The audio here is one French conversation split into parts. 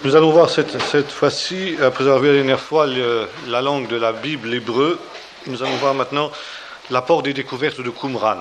Nous allons voir cette fois-ci, après avoir vu la dernière fois la langue de la Bible, l'hébreu, nous allons voir maintenant l'apport des découvertes de Qumran.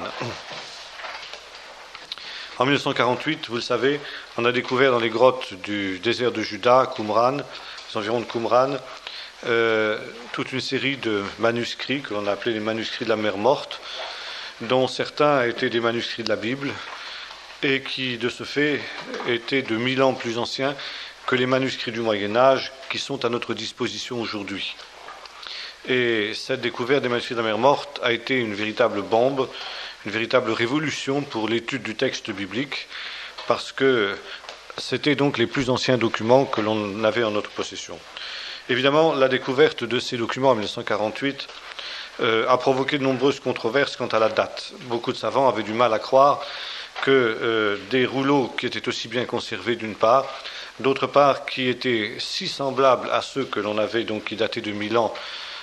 En 1948, vous le savez, on a découvert dans les grottes du désert de Juda, Qumran, les environs de Qumran, toute une série de manuscrits que l'on a appelés les manuscrits de la mer morte, dont certains étaient des manuscrits de la Bible et qui, de ce fait, étaient de 1000 ans plus anciens que les manuscrits du Moyen-Âge qui sont à notre disposition aujourd'hui. Et cette découverte des manuscrits de la mer morte a été une véritable bombe, une véritable révolution pour l'étude du texte biblique, parce que c'était donc les plus anciens documents que l'on avait en notre possession. Évidemment, la découverte de ces documents en 1948 a provoqué de nombreuses controverses quant à la date. Beaucoup de savants avaient du mal à croire que des rouleaux qui étaient aussi bien conservés d'une part, d'autre part qui étaient si semblables à ceux que l'on avait, donc qui dataient de 1000 ans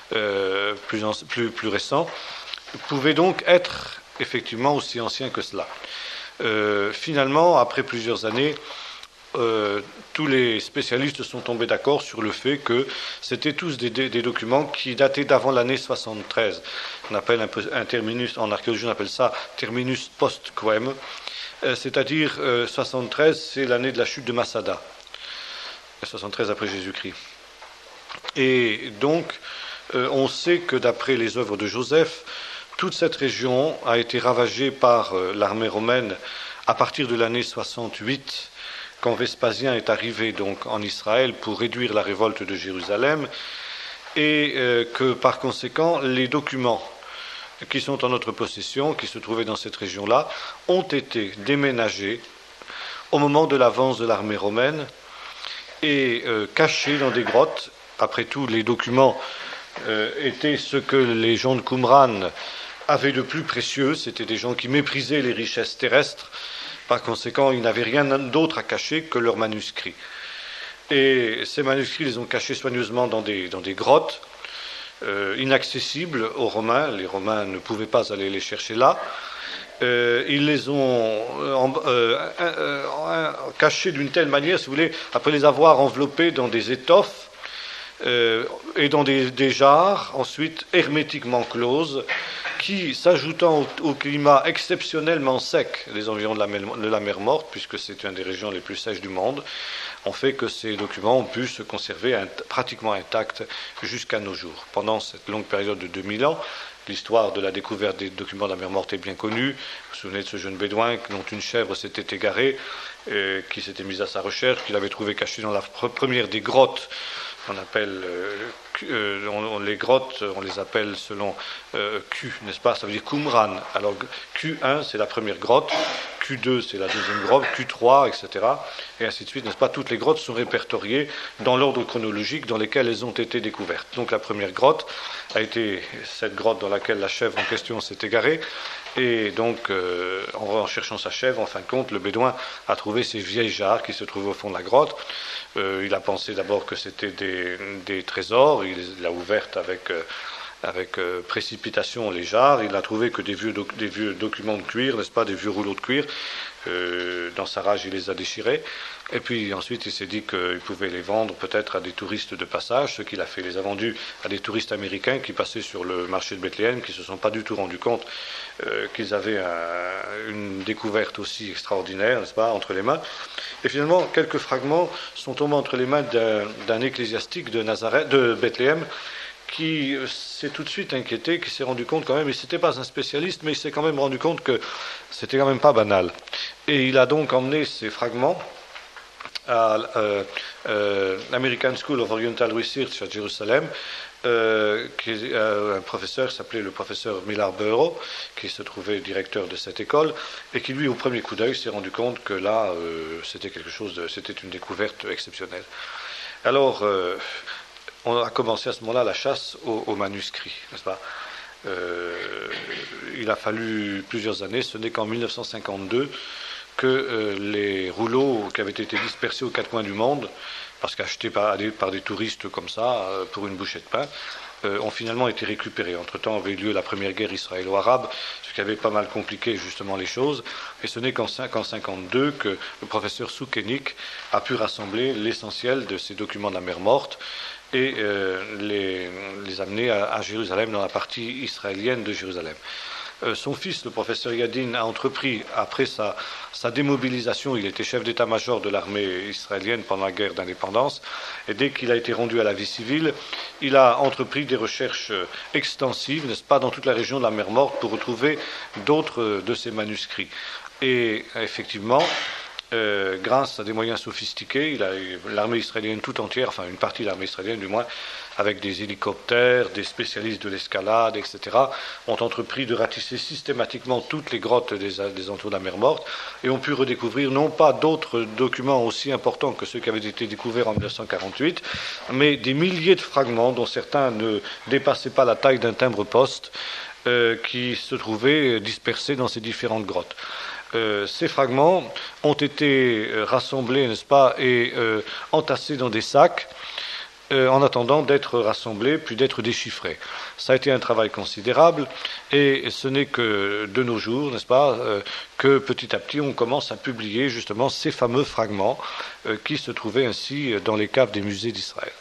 plus récents, pouvaient donc être effectivement aussi anciens que cela. Finalement, après plusieurs années, tous les spécialistes sont tombés d'accord sur le fait que c'était tous des documents qui dataient d'avant l'année 73. On appelle un terminus, en archéologie on appelle ça terminus post-quem, c'est-à-dire 73, c'est l'année de la chute de Masada, 73 après Jésus-Christ. Et donc, on sait que d'après les œuvres de Joseph, toute cette région a été ravagée par l'armée romaine à partir de l'année 68, quand Vespasien est arrivé donc en Israël pour réduire la révolte de Jérusalem, et que par conséquent les documents qui sont en notre possession, qui se trouvaient dans cette région-là, ont été déménagés au moment de l'avance de l'armée romaine et cachés dans des grottes. Après tout, les documents étaient ce que les gens de Qumran avaient de plus précieux, c'était des gens qui méprisaient les richesses terrestres. Par conséquent, ils n'avaient rien d'autre à cacher que leurs manuscrits. Et ces manuscrits, ils les ont cachés soigneusement dans des grottes, inaccessibles aux Romains. Les Romains ne pouvaient pas aller les chercher là. Ils les ont cachés d'une telle manière, si vous voulez, après les avoir enveloppés dans des étoffes et dans des jarres, ensuite hermétiquement closes, qui, s'ajoutant au climat exceptionnellement sec des environs de la mer morte, puisque c'est une des régions les plus sèches du monde, ont fait que ces documents ont pu se conserver pratiquement intacts jusqu'à nos jours. Pendant cette longue période de 2000 ans, l'histoire de la découverte des documents de la mer morte est bien connue. Vous vous souvenez de ce jeune bédouin dont une chèvre s'était égarée, qui s'était mise à sa recherche, qu'il avait trouvé caché dans la première des grottes. On appelle les grottes, on les appelle selon Q, n'est-ce pas? Ça veut dire Qumran. Alors Q1 c'est la première grotte, Q2 c'est la deuxième grotte, Q3, etc. Et ainsi de suite, n'est-ce pas? Toutes les grottes sont répertoriées dans l'ordre chronologique dans lequel elles ont été découvertes. Donc la première grotte a été cette grotte dans laquelle la chèvre en question s'est égarée. Et donc, en cherchant sa chèvre, en fin de compte, le bédouin a trouvé ces vieilles jarres qui se trouvaient au fond de la grotte. Il a pensé d'abord que c'était des trésors. Il les a ouvertes avec précipitation, les jarres. Il a trouvé que des vieux documents de cuir, n'est-ce pas, des vieux rouleaux de cuir. Dans sa rage, il les a déchirés. Et puis ensuite, il s'est dit qu'il pouvait les vendre peut-être à des touristes de passage. Ce qu'il a fait, il les a vendus à des touristes américains qui passaient sur le marché de Bethléem, qui ne se sont pas du tout rendus compte qu'ils avaient une découverte aussi extraordinaire, n'est-ce pas, entre les mains. Et finalement, quelques fragments sont tombés entre les mains d'un ecclésiastique de Bethléem, qui s'est tout de suite inquiété, qui s'est rendu compte quand même, et c'était pas un spécialiste, mais il s'est quand même rendu compte que c'était quand même pas banal. Et il a donc emmené ces fragments à l'American School of Oriental Research à Jérusalem, un professeur qui s'appelait le professeur Millard Burrow, qui se trouvait directeur de cette école, et qui lui, au premier coup d'œil, s'est rendu compte que là, c'était une découverte exceptionnelle. Alors, on a commencé à ce moment-là la chasse aux manuscrits, n'est-ce pas? Il a fallu plusieurs années, ce n'est qu'en 1952 que les rouleaux qui avaient été dispersés aux quatre coins du monde, parce qu'achetés par des touristes comme ça, pour une bouchée de pain, ont finalement été récupérés. Entre-temps avait eu lieu la première guerre israélo-arabe, ce qui avait pas mal compliqué justement les choses, et ce n'est qu'en 1952 que le professeur Soukenik a pu rassembler l'essentiel de ces documents de la mer Morte et les amener à Jérusalem, dans la partie israélienne de Jérusalem. Son fils, le professeur Yadin, a entrepris, après sa démobilisation, il était chef d'état-major de l'armée israélienne pendant la guerre d'indépendance, et dès qu'il a été rendu à la vie civile, il a entrepris des recherches extensives, n'est-ce pas, dans toute la région de la mer Morte pour retrouver d'autres de ces manuscrits. Et effectivement, grâce à des moyens sophistiqués, l'armée israélienne tout entière, enfin une partie de l'armée israélienne du moins, avec des hélicoptères, des spécialistes de l'escalade, etc., ont entrepris de ratisser systématiquement toutes les grottes des entours de la mer Morte et ont pu redécouvrir non pas d'autres documents aussi importants que ceux qui avaient été découverts en 1948, mais des milliers de fragments dont certains ne dépassaient pas la taille d'un timbre-poste qui se trouvaient dispersés dans ces différentes grottes. Ces fragments ont été rassemblés, n'est-ce pas, et entassés dans des sacs en attendant d'être rassemblés puis d'être déchiffrés. Ça a été un travail considérable et ce n'est que de nos jours, n'est-ce pas, que petit à petit on commence à publier justement ces fameux fragments qui se trouvaient ainsi dans les caves des musées d'Israël.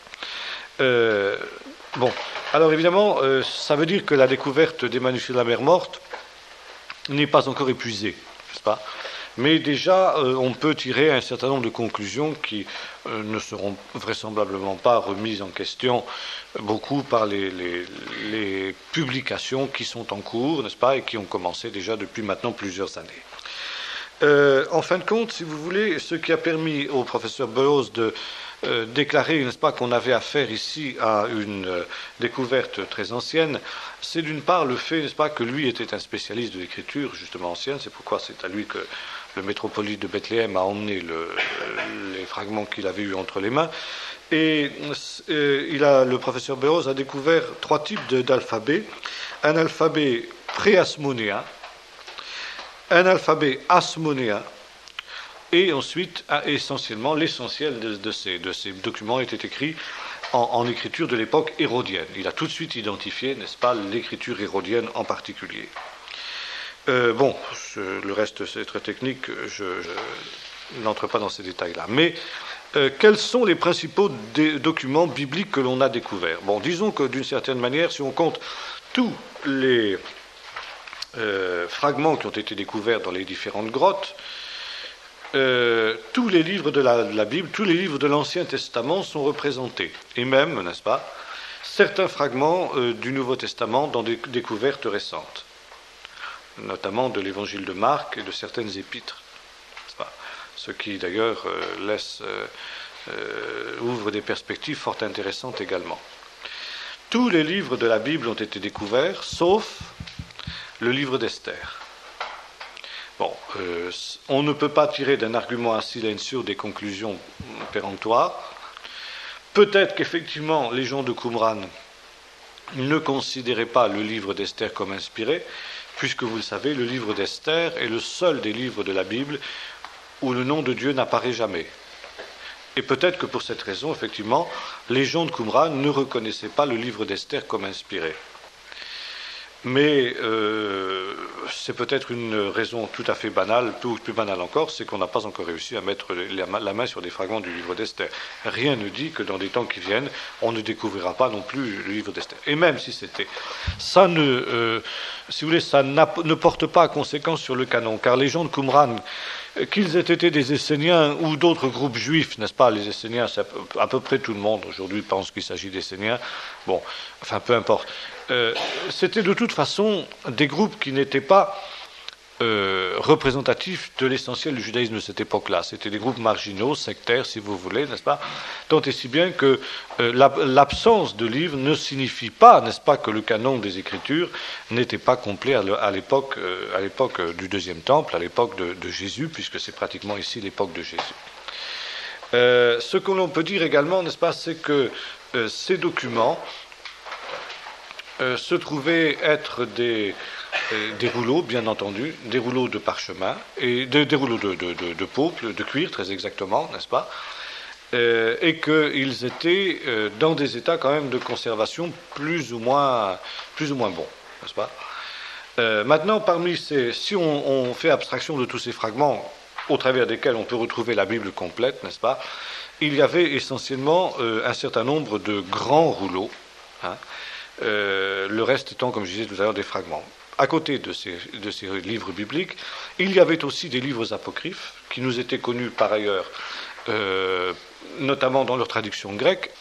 Bon, alors évidemment, ça veut dire que la découverte des manuscrits de la mer Morte n'est pas encore épuisée, n'est-ce pas ? Mais déjà, on peut tirer un certain nombre de conclusions qui ne seront vraisemblablement pas remises en question beaucoup par les publications qui sont en cours, n'est-ce pas, et qui ont commencé déjà depuis maintenant plusieurs années. En fin de compte, si vous voulez, ce qui a permis au professeur Bellows de déclarer, n'est-ce pas, qu'on avait affaire ici à une découverte très ancienne, c'est d'une part le fait, n'est-ce pas, que lui était un spécialiste de l'écriture justement ancienne, c'est pourquoi c'est à lui que le métropolite de Bethléem a emmené les fragments qu'il avait eus entre les mains. Et le professeur Bellows a découvert 3 types d'alphabets. Un alphabet pré-asmonéen, un alphabet asmonéen, et ensuite, essentiellement, l'essentiel de ces documents était écrit en écriture de l'époque hérodienne. Il a tout de suite identifié, n'est-ce pas, l'écriture hérodienne en particulier. Bon, le reste c'est très technique, je n'entre pas dans ces détails-là. Mais quels sont les principaux documents bibliques que l'on a découverts ? Bon, disons que d'une certaine manière, si on compte tous les fragments qui ont été découverts dans les différentes grottes, tous les livres de la Bible, tous les livres de l'Ancien Testament sont représentés. Et même, n'est-ce pas, certains fragments du Nouveau Testament dans des découvertes récentes, notamment de l'évangile de Marc et de certaines épîtres, n'est-ce pas, ce qui d'ailleurs ouvre des perspectives fort intéressantes également. Tous les livres de la Bible ont été découverts, sauf le livre d'Esther. Bon, on ne peut pas tirer d'un argument à silencio des conclusions péremptoires. Peut-être qu'effectivement les gens de Qumran ne considéraient pas le livre d'Esther comme inspiré, puisque vous le savez, le livre d'Esther est le seul des livres de la Bible où le nom de Dieu n'apparaît jamais. Et peut-être que pour cette raison, effectivement, les gens de Qumran ne reconnaissaient pas le livre d'Esther comme inspiré. Mais c'est peut-être une raison tout à fait banale, plus banale encore, c'est qu'on n'a pas encore réussi à mettre la main sur des fragments du livre d'Esther. Rien ne dit que dans des temps qui viennent, on ne découvrira pas non plus le livre d'Esther. Et même si c'était, ça si vous voulez, ça ne porte pas à conséquence sur le canon, car les gens de Qumran, qu'ils aient été des Esséniens ou d'autres groupes juifs, n'est-ce pas, les Esséniens, à peu près tout le monde aujourd'hui pense qu'il s'agit d'Esséniens, bon, enfin peu importe. C'était de toute façon des groupes qui n'étaient pas représentatifs de l'essentiel du judaïsme de cette époque-là. C'était des groupes marginaux, sectaires, si vous voulez, n'est-ce pas ? Tant et si bien que l'absence de livres ne signifie pas, n'est-ce pas, que le canon des Écritures n'était pas complet à l'époque du Deuxième Temple, à l'époque de Jésus, puisque c'est pratiquement ici l'époque de Jésus. Ce que l'on peut dire également, n'est-ce pas, c'est que ces documents se trouvaient être des rouleaux, bien entendu, des rouleaux de parchemin, et des rouleaux de peau, de cuir, très exactement, n'est-ce pas ? et qu'ils étaient dans des états quand même de conservation plus ou moins bons, n'est-ce pas? Maintenant, si on fait abstraction de tous ces fragments au travers desquels on peut retrouver la Bible complète, n'est-ce pas? Il y avait essentiellement un certain nombre de grands rouleaux, hein, le reste étant, comme je disais tout à l'heure, des fragments. À côté de ces livres bibliques, il y avait aussi des livres apocryphes qui nous étaient connus par ailleurs, notamment dans leur traduction grecque.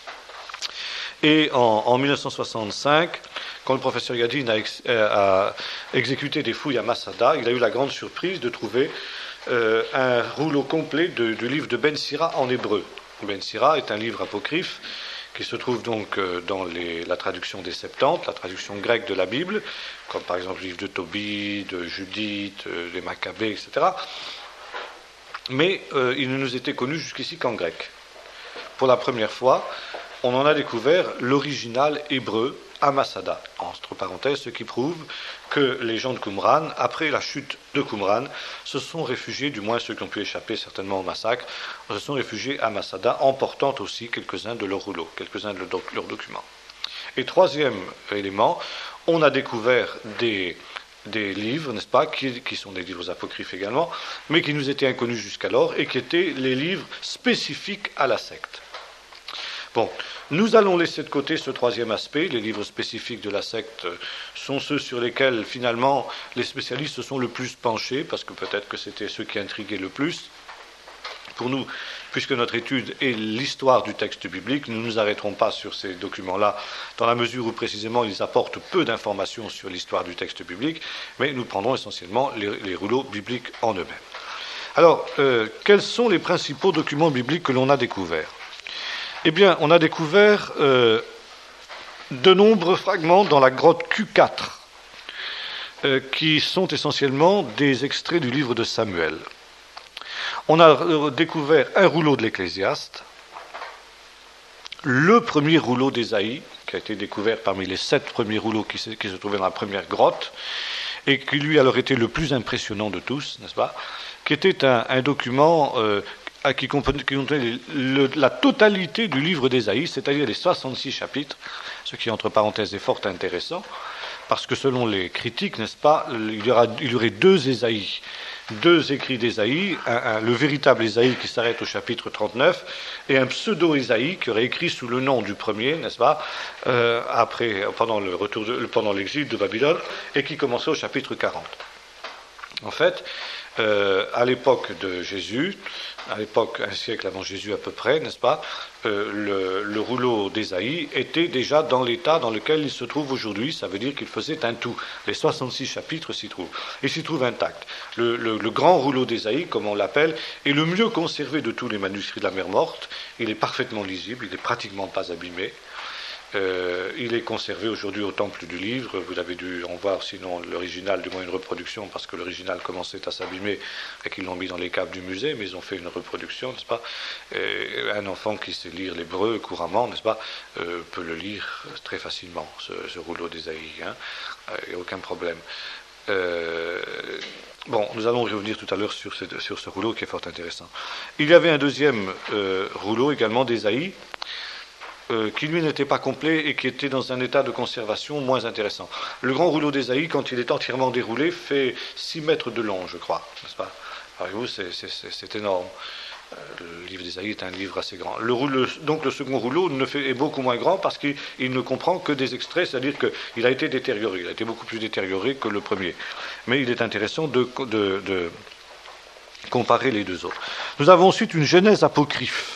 Et en 1965, quand le professeur Yadin a exécuté des fouilles à Masada, il a eu la grande surprise de trouver un rouleau complet du livre de Ben Sira en hébreu. Ben Sira est un livre apocryphe qui se trouve donc dans la traduction des Septante, la traduction grecque de la Bible, comme par exemple le livre de Tobie, de Judith, des Maccabées, etc. Mais il ne nous était connu jusqu'ici qu'en grec. Pour la première fois, on en a découvert l'original hébreu à Masada, entre parenthèses, ce qui prouve que les gens de Qumran, après la chute de Qumran, se sont réfugiés, du moins ceux qui ont pu échapper certainement au massacre, se sont réfugiés à Masada, emportant aussi quelques-uns de leurs rouleaux, quelques-uns de leurs documents. Et troisième élément, on a découvert des livres, n'est-ce pas, qui sont des livres apocryphes également, mais qui nous étaient inconnus jusqu'alors, et qui étaient les livres spécifiques à la secte. Bon, nous allons laisser de côté ce troisième aspect. Les livres spécifiques de la secte sont ceux sur lesquels, finalement, les spécialistes se sont le plus penchés, parce que peut-être que c'était ceux qui intriguaient le plus. Pour nous, puisque notre étude est l'histoire du texte biblique, nous ne nous arrêterons pas sur ces documents-là, dans la mesure où, précisément, ils apportent peu d'informations sur l'histoire du texte biblique, mais nous prendrons essentiellement les rouleaux bibliques en eux-mêmes. Alors, quels sont les principaux documents bibliques que l'on a découverts ? Eh bien, on a découvert de nombreux fragments dans la grotte Q4, qui sont essentiellement des extraits du livre de Samuel. On a découvert un rouleau de l'Ecclésiaste, le premier rouleau d'Ésaïe, qui a été découvert parmi les 7 premiers rouleaux qui se trouvaient dans la première grotte, et qui lui alors était le plus impressionnant de tous, n'est-ce pas, qui était un document qui contenait la totalité du livre d'Ésaïe, c'est-à-dire les 66 chapitres, ce qui, entre parenthèses, est fort intéressant, parce que selon les critiques, n'est-ce pas, il y aurait 2 Ésaïe, 2 écrits d'Ésaïe, le véritable Ésaïe qui s'arrête au chapitre 39, et un pseudo-Ésaïe qui aurait écrit sous le nom du premier, n'est-ce pas, pendant l'exil de Babylone, et qui commençait au chapitre 40. En fait, à l'époque de Jésus, à l'époque, un siècle avant Jésus à peu près, n'est-ce pas, le rouleau d'Ésaïe était déjà dans l'état dans lequel il se trouve aujourd'hui, ça veut dire qu'il faisait un tout. Les 66 chapitres s'y trouvent, et s'y trouvent intacts. Le grand rouleau d'Ésaïe, comme on l'appelle, est le mieux conservé de tous les manuscrits de la mer Morte. Il est parfaitement lisible, il n'est pratiquement pas abîmé. Il est conservé aujourd'hui au Temple du Livre. Vous avez dû en voir sinon l'original, du moins une reproduction, parce que l'original commençait à s'abîmer et qu'ils l'ont mis dans les caves du musée, mais ils ont fait une reproduction, n'est-ce pas? Un enfant qui sait lire l'hébreu couramment, n'est-ce pas, peut le lire très facilement, ce rouleau d'Ésaïe, hein, il n'y a aucun problème. Bon, nous allons revenir tout à l'heure sur ce rouleau qui est fort intéressant. Il y avait un deuxième rouleau également d'Ésaïe, qui lui n'était pas complet et qui était dans un état de conservation moins intéressant. Le grand rouleau d'Ésaïe, quand il est entièrement déroulé, fait 6 mètres de long, je crois, n'est-ce pas? Voyez-vous, c'est énorme. Le livre d'Ésaïe est un livre assez grand. Donc le second rouleau est beaucoup moins grand parce qu'il ne comprend que des extraits, c'est-à-dire qu'il a été détérioré, il a été beaucoup plus détérioré que le premier. Mais il est intéressant de comparer les deux autres. Nous avons ensuite une Genèse apocryphe,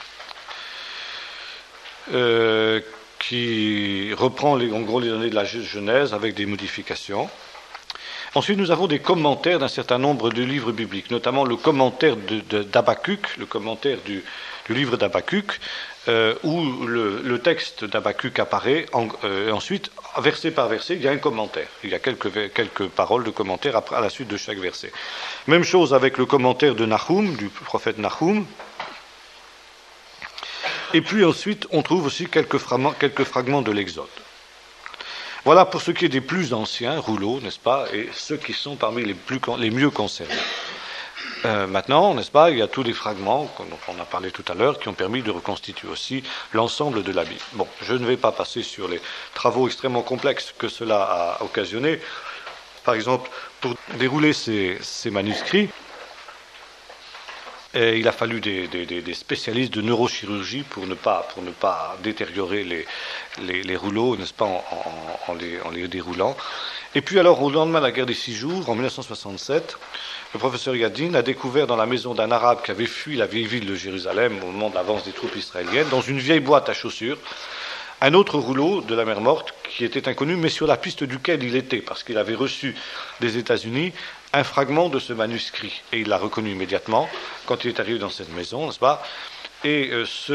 qui reprend en gros les données de la Genèse avec des modifications. Ensuite, nous avons des commentaires d'un certain nombre de livres bibliques, notamment le commentaire d'Habakkuk, le commentaire du livre d'Habakkuk, où le texte d'Habakkuk apparaît. Ensuite, verset par verset, il y a un commentaire. Il y a quelques paroles de commentaire à la suite de chaque verset. Même chose avec le commentaire de Nahum, du prophète Nahum. Et puis ensuite, on trouve aussi quelques fragments de l'Exode. Voilà pour ce qui est des plus anciens rouleaux, n'est-ce pas, et ceux qui sont parmi les mieux conservés. Maintenant, n'est-ce pas, il y a tous les fragments dont on a parlé tout à l'heure qui ont permis de reconstituer aussi l'ensemble de la Bible. Bon, je ne vais pas passer sur les travaux extrêmement complexes que cela a occasionné. Par exemple, pour dérouler ces manuscrits, il a fallu des spécialistes de neurochirurgie pour ne pas détériorer les rouleaux, n'est-ce pas, en les déroulant. Et puis alors, au lendemain de la guerre des 6 jours, en 1967, le professeur Yadin a découvert dans la maison d'un arabe qui avait fui la vieille ville de Jérusalem au moment de l'avance des troupes israéliennes, dans une vieille boîte à chaussures, un autre rouleau de la mer Morte qui était inconnu, mais sur la piste duquel il était, parce qu'il avait reçu des États-Unis un fragment de ce manuscrit. Et il l'a reconnu immédiatement quand il est arrivé dans cette maison, n'est-ce pas? Et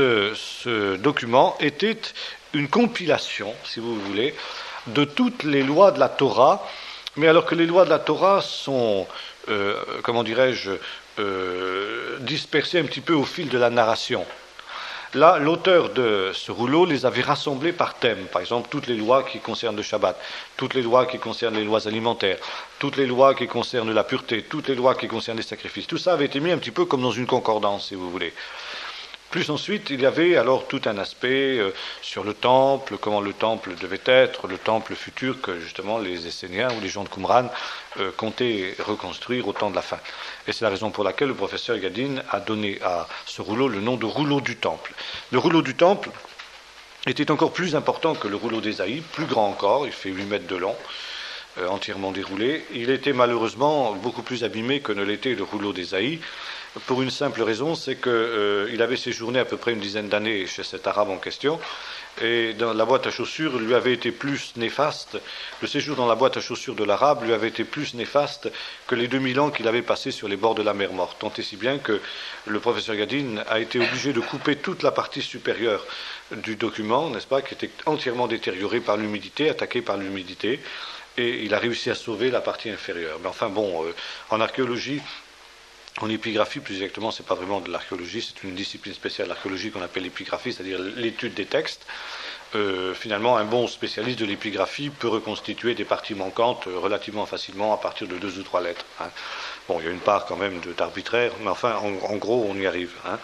ce document était une compilation, si vous voulez, de toutes les lois de la Torah, mais alors que les lois de la Torah sont, comment dirais-je, dispersées un petit peu au fil de la narration. Là, l'auteur de ce rouleau les avait rassemblés par thème. Par exemple, toutes les lois qui concernent le Shabbat, toutes les lois qui concernent les lois alimentaires, toutes les lois qui concernent la pureté, toutes les lois qui concernent les sacrifices. Tout ça avait été mis un petit peu comme dans une concordance, si vous voulez. Plus ensuite, il y avait alors tout un aspect sur le temple, comment le temple devait être, le temple futur que justement les Esséniens ou les gens de Qumran comptaient reconstruire au temps de la fin. Et c'est la raison pour laquelle le professeur Yadin a donné à ce rouleau le nom de rouleau du temple. Le rouleau du temple était encore plus important que le rouleau d'Ésaïe, plus grand encore, il fait 8 mètres de long, entièrement déroulé. Il était malheureusement beaucoup plus abîmé que ne l'était le rouleau d'Ésaïe, pour une simple raison, c'est qu'il avait séjourné à peu près une dizaine d'années chez cet arabe en question, et dans la boîte à chaussures lui avait été plus néfaste, le séjour dans la boîte à chaussures de l'arabe lui avait été plus néfaste que les 2000 ans qu'il avait passés sur les bords de la mer Morte, tant et si bien que le professeur Yadin a été obligé de couper toute la partie supérieure du document, n'est-ce pas, qui était entièrement détériorée par l'humidité, attaquée par l'humidité, et il a réussi à sauver la partie inférieure. Mais enfin bon, en archéologie, en épigraphie, plus exactement, c'est pas vraiment de l'archéologie, c'est une discipline spéciale de l'archéologie qu'on appelle l'épigraphie, c'est-à-dire l'étude des textes. Finalement, un bon spécialiste de l'épigraphie peut reconstituer des parties manquantes relativement facilement à partir de 2 ou 3 lettres. Hein. Bon, il y a une part quand même d'arbitraire, mais enfin, en gros, on y arrive. Hein.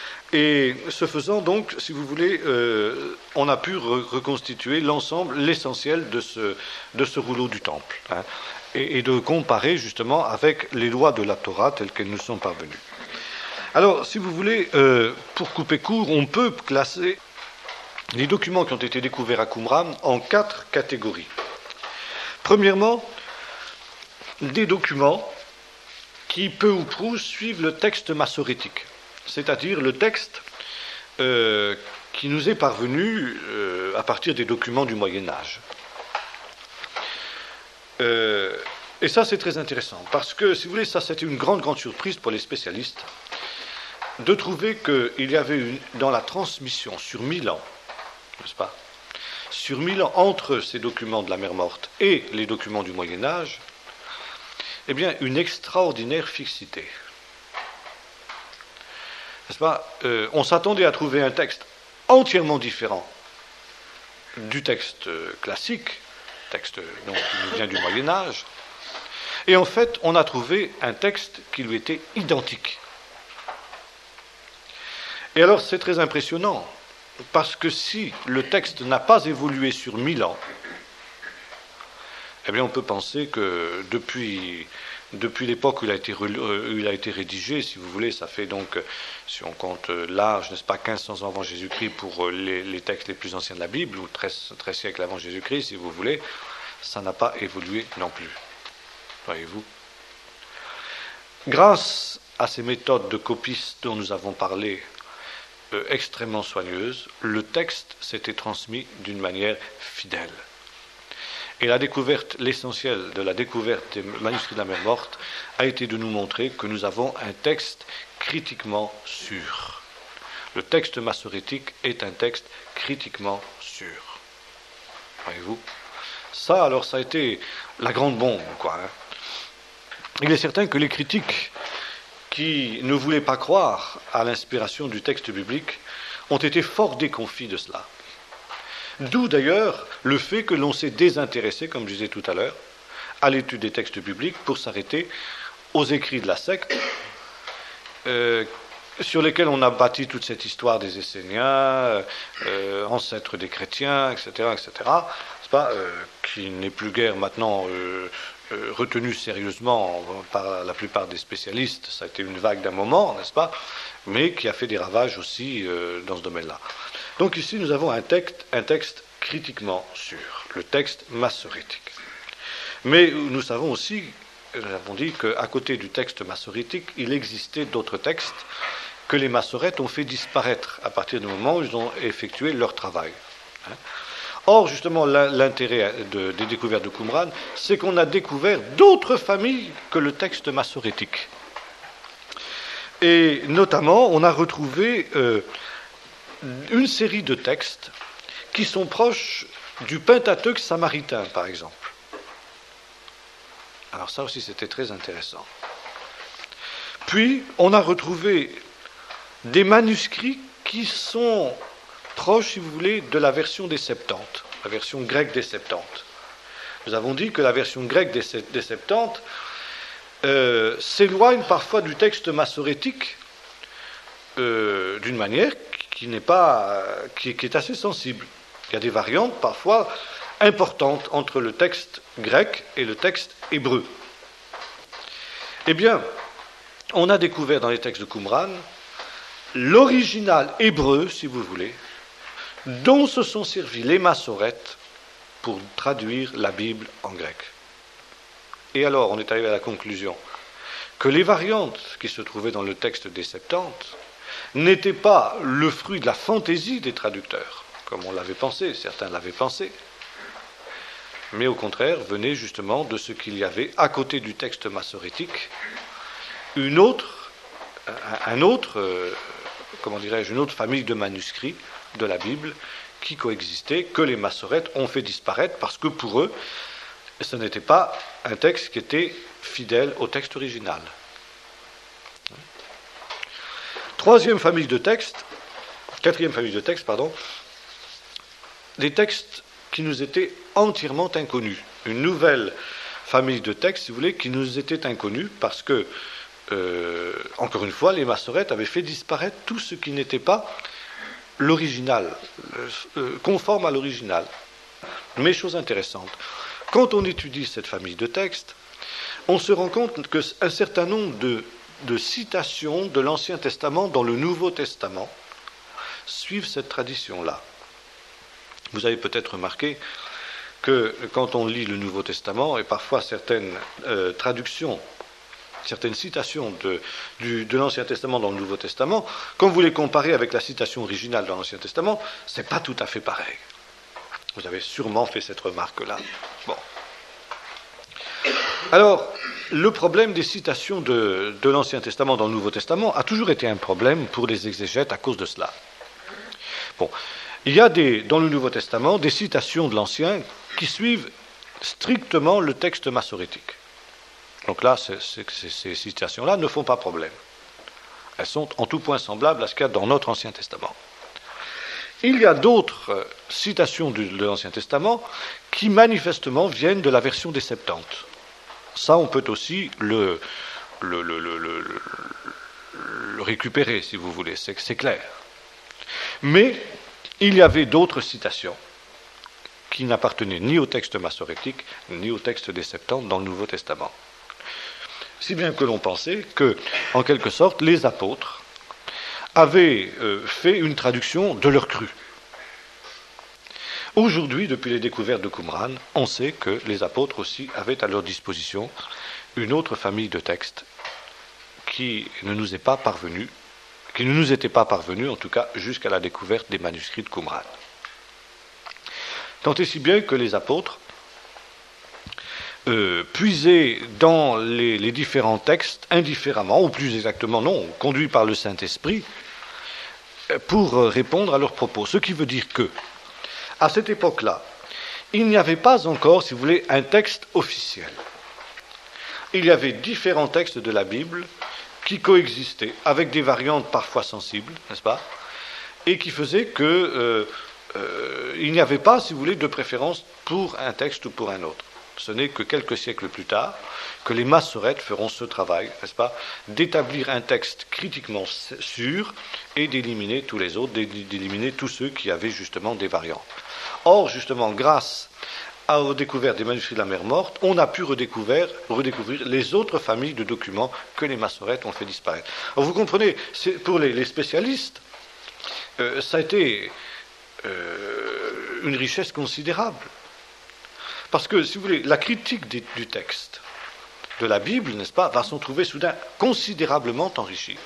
Et ce faisant, donc, si vous voulez, on a pu reconstituer l'ensemble, l'essentiel de ce rouleau du temple. Hein. Et de comparer justement avec les lois de la Torah telles qu'elles nous sont parvenues. Alors, si vous voulez, pour couper court, on peut classer les documents qui ont été découverts à Qumran en 4 catégories. Premièrement, des documents qui, peu ou prou, suivent le texte massorétique, c'est-à-dire le texte qui nous est parvenu à partir des documents du Moyen-Âge. Et ça, c'est très intéressant, parce que, si vous voulez, ça, c'était une grande surprise pour les spécialistes, de trouver qu'il y avait dans la transmission sur 1000 ans, n'est-ce pas, sur 1000 ans, entre ces documents de la mer Morte et les documents du Moyen-Âge, eh bien, une extraordinaire fixité. N'est-ce pas, on s'attendait à trouver un texte entièrement différent du texte classique, texte donc, qui nous vient du Moyen-Âge, et en fait, on a trouvé un texte qui lui était identique. Et alors, c'est très impressionnant, parce que si le texte n'a pas évolué sur 1000 ans, eh bien, on peut penser que depuis l'époque où il a été rédigé, si vous voulez, ça fait donc, si on compte l'âge, n'est-ce pas, 1500 ans avant Jésus-Christ pour les textes les plus anciens de la Bible, ou 13 siècles avant Jésus-Christ, si vous voulez, ça n'a pas évolué non plus. Voyez-vous ? Grâce à ces méthodes de copie dont nous avons parlé, extrêmement soigneuses, le texte s'était transmis d'une manière fidèle. Et l'essentiel de la découverte des manuscrits de la mer Morte a été de nous montrer que nous avons un texte critiquement sûr. Le texte massorétique est un texte critiquement sûr. Voyez-vous ? Ça, alors, ça a été la grande bombe, quoi. Hein. Il est certain que les critiques qui ne voulaient pas croire à l'inspiration du texte biblique ont été fort déconfits de cela. D'où d'ailleurs le fait que l'on s'est désintéressé, comme je disais tout à l'heure, à l'étude des textes bibliques pour s'arrêter aux écrits de la secte sur lesquels on a bâti toute cette histoire des Esséniens, ancêtres des chrétiens, etc., etc., n'est-ce pas, qui n'est plus guère maintenant retenu sérieusement par la plupart des spécialistes. Ça a été une vague d'un moment, n'est-ce pas, mais qui a fait des ravages aussi dans ce domaine-là. Donc ici, nous avons un texte critiquement sûr, le texte massorétique. Mais nous savons aussi, nous avons dit qu'à côté du texte massorétique, il existait d'autres textes que les massorètes ont fait disparaître à partir du moment où ils ont effectué leur travail. Or, justement, l'intérêt des découvertes de Qumran, c'est qu'on a découvert d'autres familles que le texte massorétique. Et notamment, on a retrouvé une série de textes qui sont proches du Pentateuque samaritain, par exemple. Alors ça aussi, c'était très intéressant. Puis, on a retrouvé des manuscrits qui sont proches, si vous voulez, de la version des Septante, la version grecque des Septante. Nous avons dit que la version grecque des Septante s'éloigne parfois du texte massorétique d'une manière qui est assez sensible. Il y a des variantes parfois importantes entre le texte grec et le texte hébreu. Eh bien, on a découvert dans les textes de Qumran l'original hébreu, si vous voulez, dont se sont servis les massorètes pour traduire la Bible en grec. Et alors, on est arrivé à la conclusion que les variantes qui se trouvaient dans le texte des Septante n'étaient pas le fruit de la fantaisie des traducteurs, comme on l'avait pensé, certains l'avaient pensé, mais au contraire venaient justement de ce qu'il y avait à côté du texte massorétique, une autre famille de manuscrits de la Bible qui coexistaient, que les massorètes ont fait disparaître parce que pour eux, ce n'était pas un texte qui était fidèle au texte original. Quatrième famille de textes, des textes qui nous étaient entièrement inconnus. Une nouvelle famille de textes, si vous voulez, qui nous étaient inconnus parce que, encore une fois, les massorètes avaient fait disparaître tout ce qui n'était pas l'original, conforme à l'original. Mais chose intéressante, quand on étudie cette famille de textes, on se rend compte qu'un certain nombre de citations de l'Ancien Testament dans le Nouveau Testament suivent cette tradition-là. Vous avez peut-être remarqué que quand on lit le Nouveau Testament, et parfois certaines traductions, certaines citations de l'Ancien Testament dans le Nouveau Testament, quand vous les comparez avec la citation originale dans l'Ancien Testament, ce n'est pas tout à fait pareil. Vous avez sûrement fait cette remarque-là. Bon. Alors, le problème des citations de l'Ancien Testament dans le Nouveau Testament a toujours été un problème pour les exégètes à cause de cela. Bon. Il y a dans le Nouveau Testament des citations de l'Ancien qui suivent strictement le texte massorétique. Donc là, ces citations-là ne font pas problème. Elles sont en tout point semblables à ce qu'il y a dans notre Ancien Testament. Il y a d'autres citations de l'Ancien Testament qui manifestement viennent de la version des Septante. Ça, on peut aussi le récupérer, si vous voulez, c'est clair. Mais il y avait d'autres citations qui n'appartenaient ni au texte massorétique, ni au texte des Septante dans le Nouveau Testament. Si bien que l'on pensait que, en quelque sorte, les apôtres avaient fait une traduction de leur cru. Aujourd'hui, depuis les découvertes de Qumran, on sait que les apôtres aussi avaient à leur disposition une autre famille de textes qui ne nous était pas parvenue, en tout cas jusqu'à la découverte des manuscrits de Qumran. Tant et si bien que les apôtres puisaient dans les différents textes indifféremment, ou plus exactement non, conduits par le Saint-Esprit, pour répondre à leurs propos. Ce qui veut dire que, à cette époque-là, il n'y avait pas encore, si vous voulez, un texte officiel. Il y avait différents textes de la Bible qui coexistaient, avec des variantes parfois sensibles, n'est-ce pas, et qui faisaient que il n'y avait pas, si vous voulez, de préférence pour un texte ou pour un autre. Ce n'est que quelques siècles plus tard que les massorètes feront ce travail, n'est-ce pas, d'établir un texte critiquement sûr et d'éliminer tous les autres, d'éliminer tous ceux qui avaient justement des variantes. Or, justement, grâce aux découvertes des manuscrits de la mer Morte, on a pu redécouvrir les autres familles de documents que les massorètes ont fait disparaître. Alors, vous comprenez, pour les spécialistes, ça a été une richesse considérable. Parce que, si vous voulez, la critique du texte de la Bible, n'est-ce pas, va s'en trouver soudain considérablement enrichie.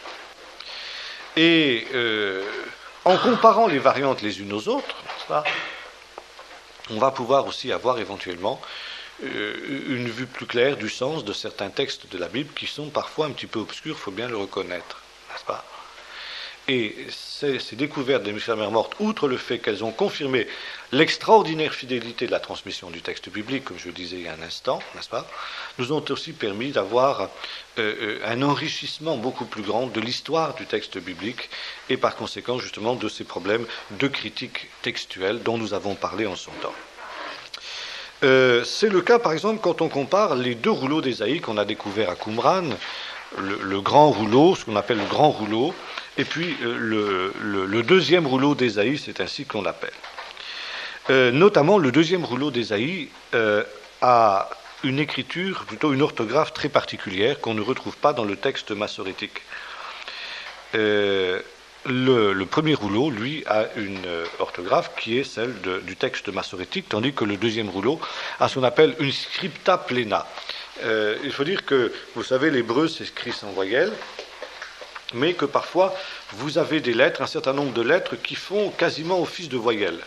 Et en comparant les variantes les unes aux autres, n'est-ce pas, on va pouvoir aussi avoir éventuellement une vue plus claire du sens de certains textes de la Bible qui sont parfois un petit peu obscurs, il faut bien le reconnaître, n'est-ce pas? Et ces découvertes des manuscrits de la mer Morte, outre le fait qu'elles ont confirmé l'extraordinaire fidélité de la transmission du texte biblique, comme je le disais il y a un instant, n'est-ce pas, nous ont aussi permis d'avoir un enrichissement beaucoup plus grand de l'histoire du texte biblique et par conséquent justement de ces problèmes de critique textuelle dont nous avons parlé en son temps. C'est le cas par exemple quand on compare les deux rouleaux d'Ésaïe qu'on a découverts à Qumran, le grand rouleau, ce qu'on appelle le grand rouleau, et puis le deuxième rouleau d'Ésaïe, c'est ainsi qu'on l'appelle. Notamment, le deuxième rouleau d'Ésaïe a une écriture, plutôt une orthographe très particulière qu'on ne retrouve pas dans le texte massorétique. Le premier rouleau, lui, a une orthographe qui est celle du texte massorétique, tandis que le deuxième rouleau a ce qu'on appelle une scripta plena. Il faut dire que, vous savez, l'hébreu s'écrit sans voyelles, mais que parfois, vous avez des lettres, un certain nombre de lettres qui font quasiment office de voyelles.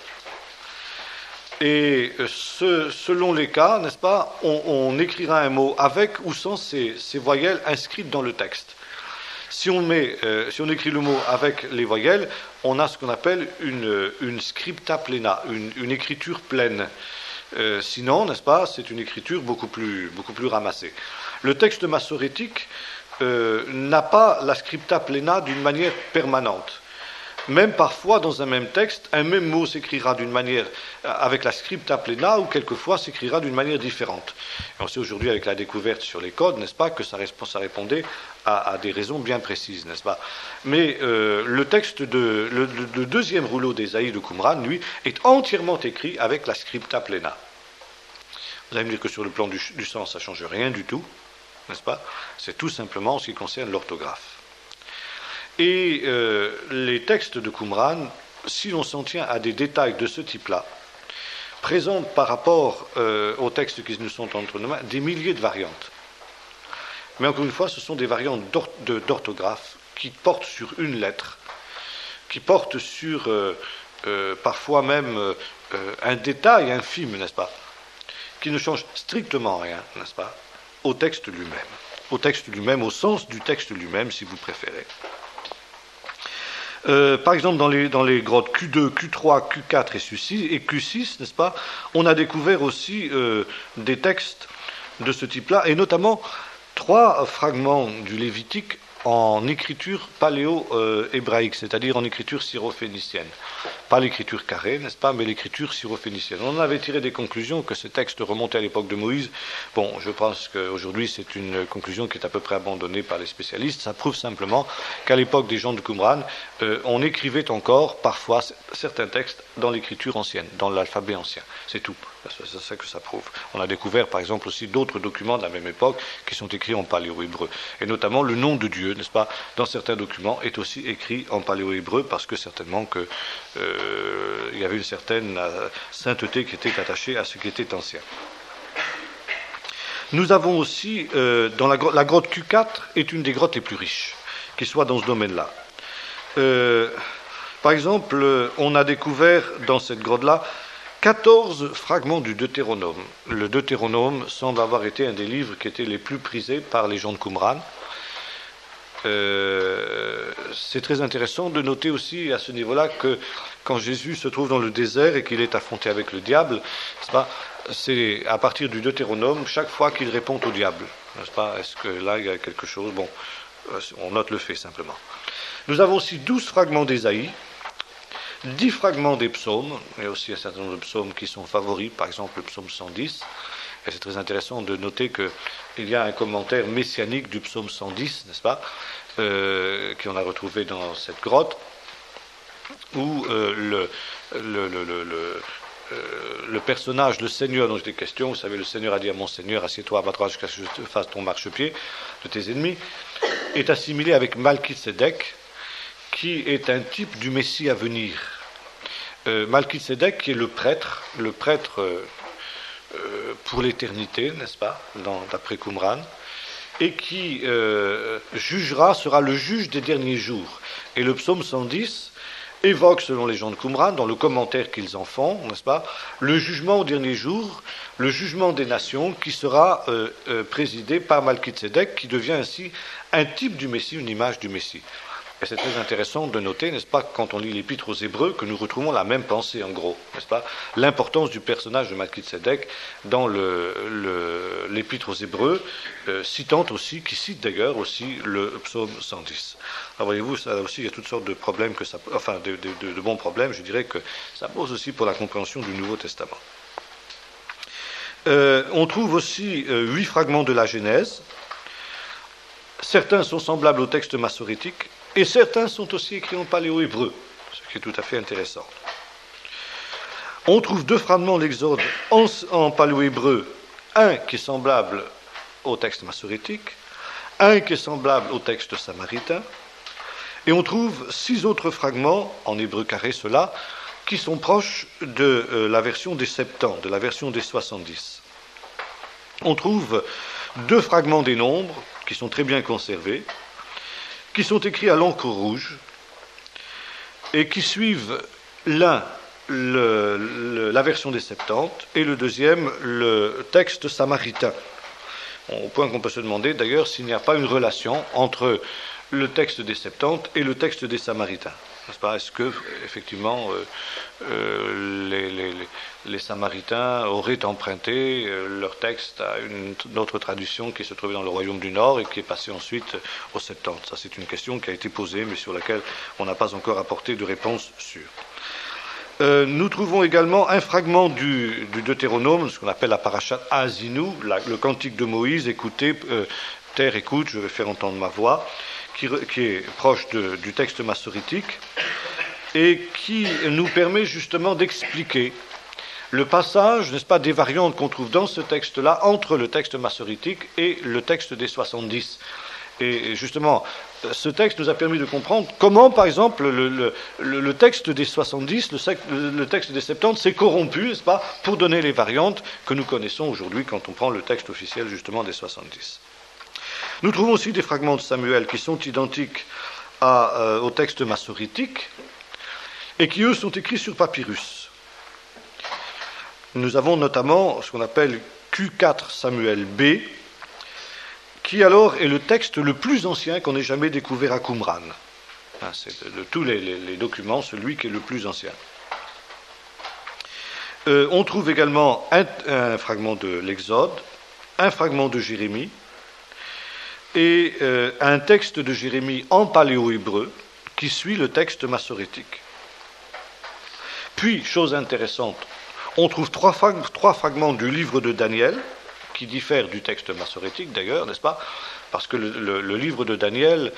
Et selon les cas, n'est-ce pas, on écrira un mot avec ou sans ces voyelles inscrites dans le texte. Si on écrit le mot avec les voyelles, on a ce qu'on appelle une scripta plena, une écriture pleine. Sinon, n'est-ce pas, c'est une écriture beaucoup plus ramassée. Le texte massorétique n'a pas la scripta plena d'une manière permanente. Même parfois, dans un même texte, un même mot s'écrira d'une manière avec la scripta plena ou quelquefois s'écrira d'une manière différente. Et on sait aujourd'hui avec la découverte sur les codes, n'est-ce pas, que ça répondait à des raisons bien précises, n'est-ce pas. Mais le texte le deuxième rouleau d'Ésaïe de Qumran, lui, est entièrement écrit avec la scripta plena. Vous allez me dire que sur le plan du sens, ça ne change rien du tout, n'est-ce pas? C'est tout simplement en ce qui concerne l'orthographe. Et les textes de Qumran, si l'on s'en tient à des détails de ce type-là, présentent par rapport aux textes qui nous sont entre nos mains des milliers de variantes. Mais encore une fois, ce sont des variantes d'orthographe qui portent sur une lettre, qui portent sur parfois même un détail infime, n'est-ce pas, qui ne change strictement rien, n'est-ce pas, au texte lui-même, au sens du texte lui-même, si vous préférez. Par exemple, dans les grottes Q2, Q3, Q4 et Q6, n'est-ce pas, on a découvert aussi des textes de ce type-là, et notamment 3 fragments du Lévitique en écriture paléo-hébraïque, c'est-à-dire en écriture syrophénicienne. Pas l'écriture carrée, n'est-ce pas, mais l'écriture syrophénicienne. On avait tiré des conclusions que ces textes remontaient à l'époque de Moïse. Bon, je pense qu'aujourd'hui, c'est une conclusion qui est à peu près abandonnée par les spécialistes. Ça prouve simplement qu'à l'époque des gens de Qumran, on écrivait encore, parfois, certains textes dans l'écriture ancienne, dans l'alphabet ancien. C'est tout. C'est ça que ça prouve. On a découvert, par exemple, aussi d'autres documents de la même époque qui sont écrits en paléo-hébreu. Et notamment, le nom de Dieu, n'est-ce pas, dans certains documents, est aussi écrit en paléo-hébreu parce que certainement que il y avait une certaine sainteté qui était attachée à ce qui était ancien. Nous avons aussi, dans la grotte Q4 est une des grottes les plus riches, qui soit dans ce domaine-là. Par exemple, on a découvert dans cette grotte-là 14 fragments du Deutéronome. Le Deutéronome semble avoir été un des livres qui étaient les plus prisés par les gens de Qumran. C'est très intéressant de noter aussi à ce niveau-là que quand Jésus se trouve dans le désert et qu'il est affronté avec le diable, c'est à partir du Deutéronome chaque fois qu'il répond au diable, n'est-ce pas? Est-ce que là il y a quelque chose? Bon, on note le fait simplement. Nous avons aussi 12 fragments d'Ésaïe, 10 fragments des psaumes, il y a aussi un certain nombre de psaumes qui sont favoris, par exemple le psaume 110, Et c'est très intéressant de noter qu'il y a un commentaire messianique du psaume 110, n'est-ce pas, qu'on a retrouvé dans cette grotte, où le personnage, le Seigneur dont il était question, vous savez, le Seigneur a dit à mon Seigneur, assieds-toi à ma droite jusqu'à ce que je te fasse ton marchepied de tes ennemis, est assimilé avec Malkisédek, qui est un type du Messie à venir. Malkisédek, qui est le prêtre pour l'éternité, n'est-ce pas, d'après Qumran, et qui sera le juge des derniers jours. Et le psaume 110 évoque, selon les gens de Qumran, dans le commentaire qu'ils en font, n'est-ce pas, le jugement au dernier jour, le jugement des nations, qui sera présidé par Malkisédek, qui devient ainsi un type du Messie, une image du Messie. Et c'est très intéressant de noter, n'est-ce pas, quand on lit l'Épître aux Hébreux, que nous retrouvons la même pensée, en gros, n'est-ce pas, l'importance du personnage de Malkisédek dans l'Épître aux Hébreux, qui cite d'ailleurs aussi le psaume 110. Alors voyez-vous, ça aussi, il y a toutes sortes de problèmes, de bons problèmes, je dirais que ça pose aussi pour la compréhension du Nouveau Testament. On trouve aussi 8 fragments de la Genèse. Certains sont semblables au texte massorétique, et certains sont aussi écrits en paléo-hébreu, ce qui est tout à fait intéressant. On trouve 2 fragments de l'Exode en paléo-hébreu, un qui est semblable au texte massorétique, un qui est semblable au texte samaritain, et on trouve 6 autres fragments, en hébreu carré ceux-là, qui sont proches de la version des Septante, de la version des 70. On trouve 2 fragments des Nombres, qui sont très bien conservés, qui sont écrits à l'encre rouge et qui suivent l'un la version des Septante et le deuxième le texte samaritain. Au point qu'on peut se demander d'ailleurs s'il n'y a pas une relation entre le texte des Septante et le texte des Samaritains. N'est-ce pas ? Est-ce que effectivement les Samaritains auraient emprunté leur texte à une autre traduction qui se trouvait dans le royaume du Nord et qui est passée ensuite aux Septante ? Ça, c'est une question qui a été posée, mais sur laquelle on n'a pas encore apporté de réponse sûre. Nous trouvons également un fragment du Deutéronome, ce qu'on appelle la parashat Haazinu, le cantique de Moïse, écoutez, terre écoute, je vais faire entendre ma voix, qui est proche du texte massoritique et qui nous permet justement d'expliquer le passage, n'est-ce pas, des variantes qu'on trouve dans ce texte-là entre le texte massoritique et le texte des 70. Et justement, ce texte nous a permis de comprendre comment, par exemple, le texte des 70, le texte des 70 s'est corrompu, n'est-ce pas, pour donner les variantes que nous connaissons aujourd'hui quand on prend le texte officiel justement des 70. Nous trouvons aussi des fragments de Samuel qui sont identiques au texte massoritique et qui, eux, sont écrits sur papyrus. Nous avons notamment ce qu'on appelle Q4 Samuel B, qui alors est le texte le plus ancien qu'on ait jamais découvert à Qumran. C'est de tous les documents celui qui est le plus ancien. On trouve également un fragment de l'Exode, un fragment de Jérémie, et un texte de Jérémie en paléo-hébreu qui suit le texte massorétique. Puis, chose intéressante, on trouve trois fragments du livre de Daniel, qui diffèrent du texte massorétique d'ailleurs, n'est-ce pas ? Parce que le livre de Daniel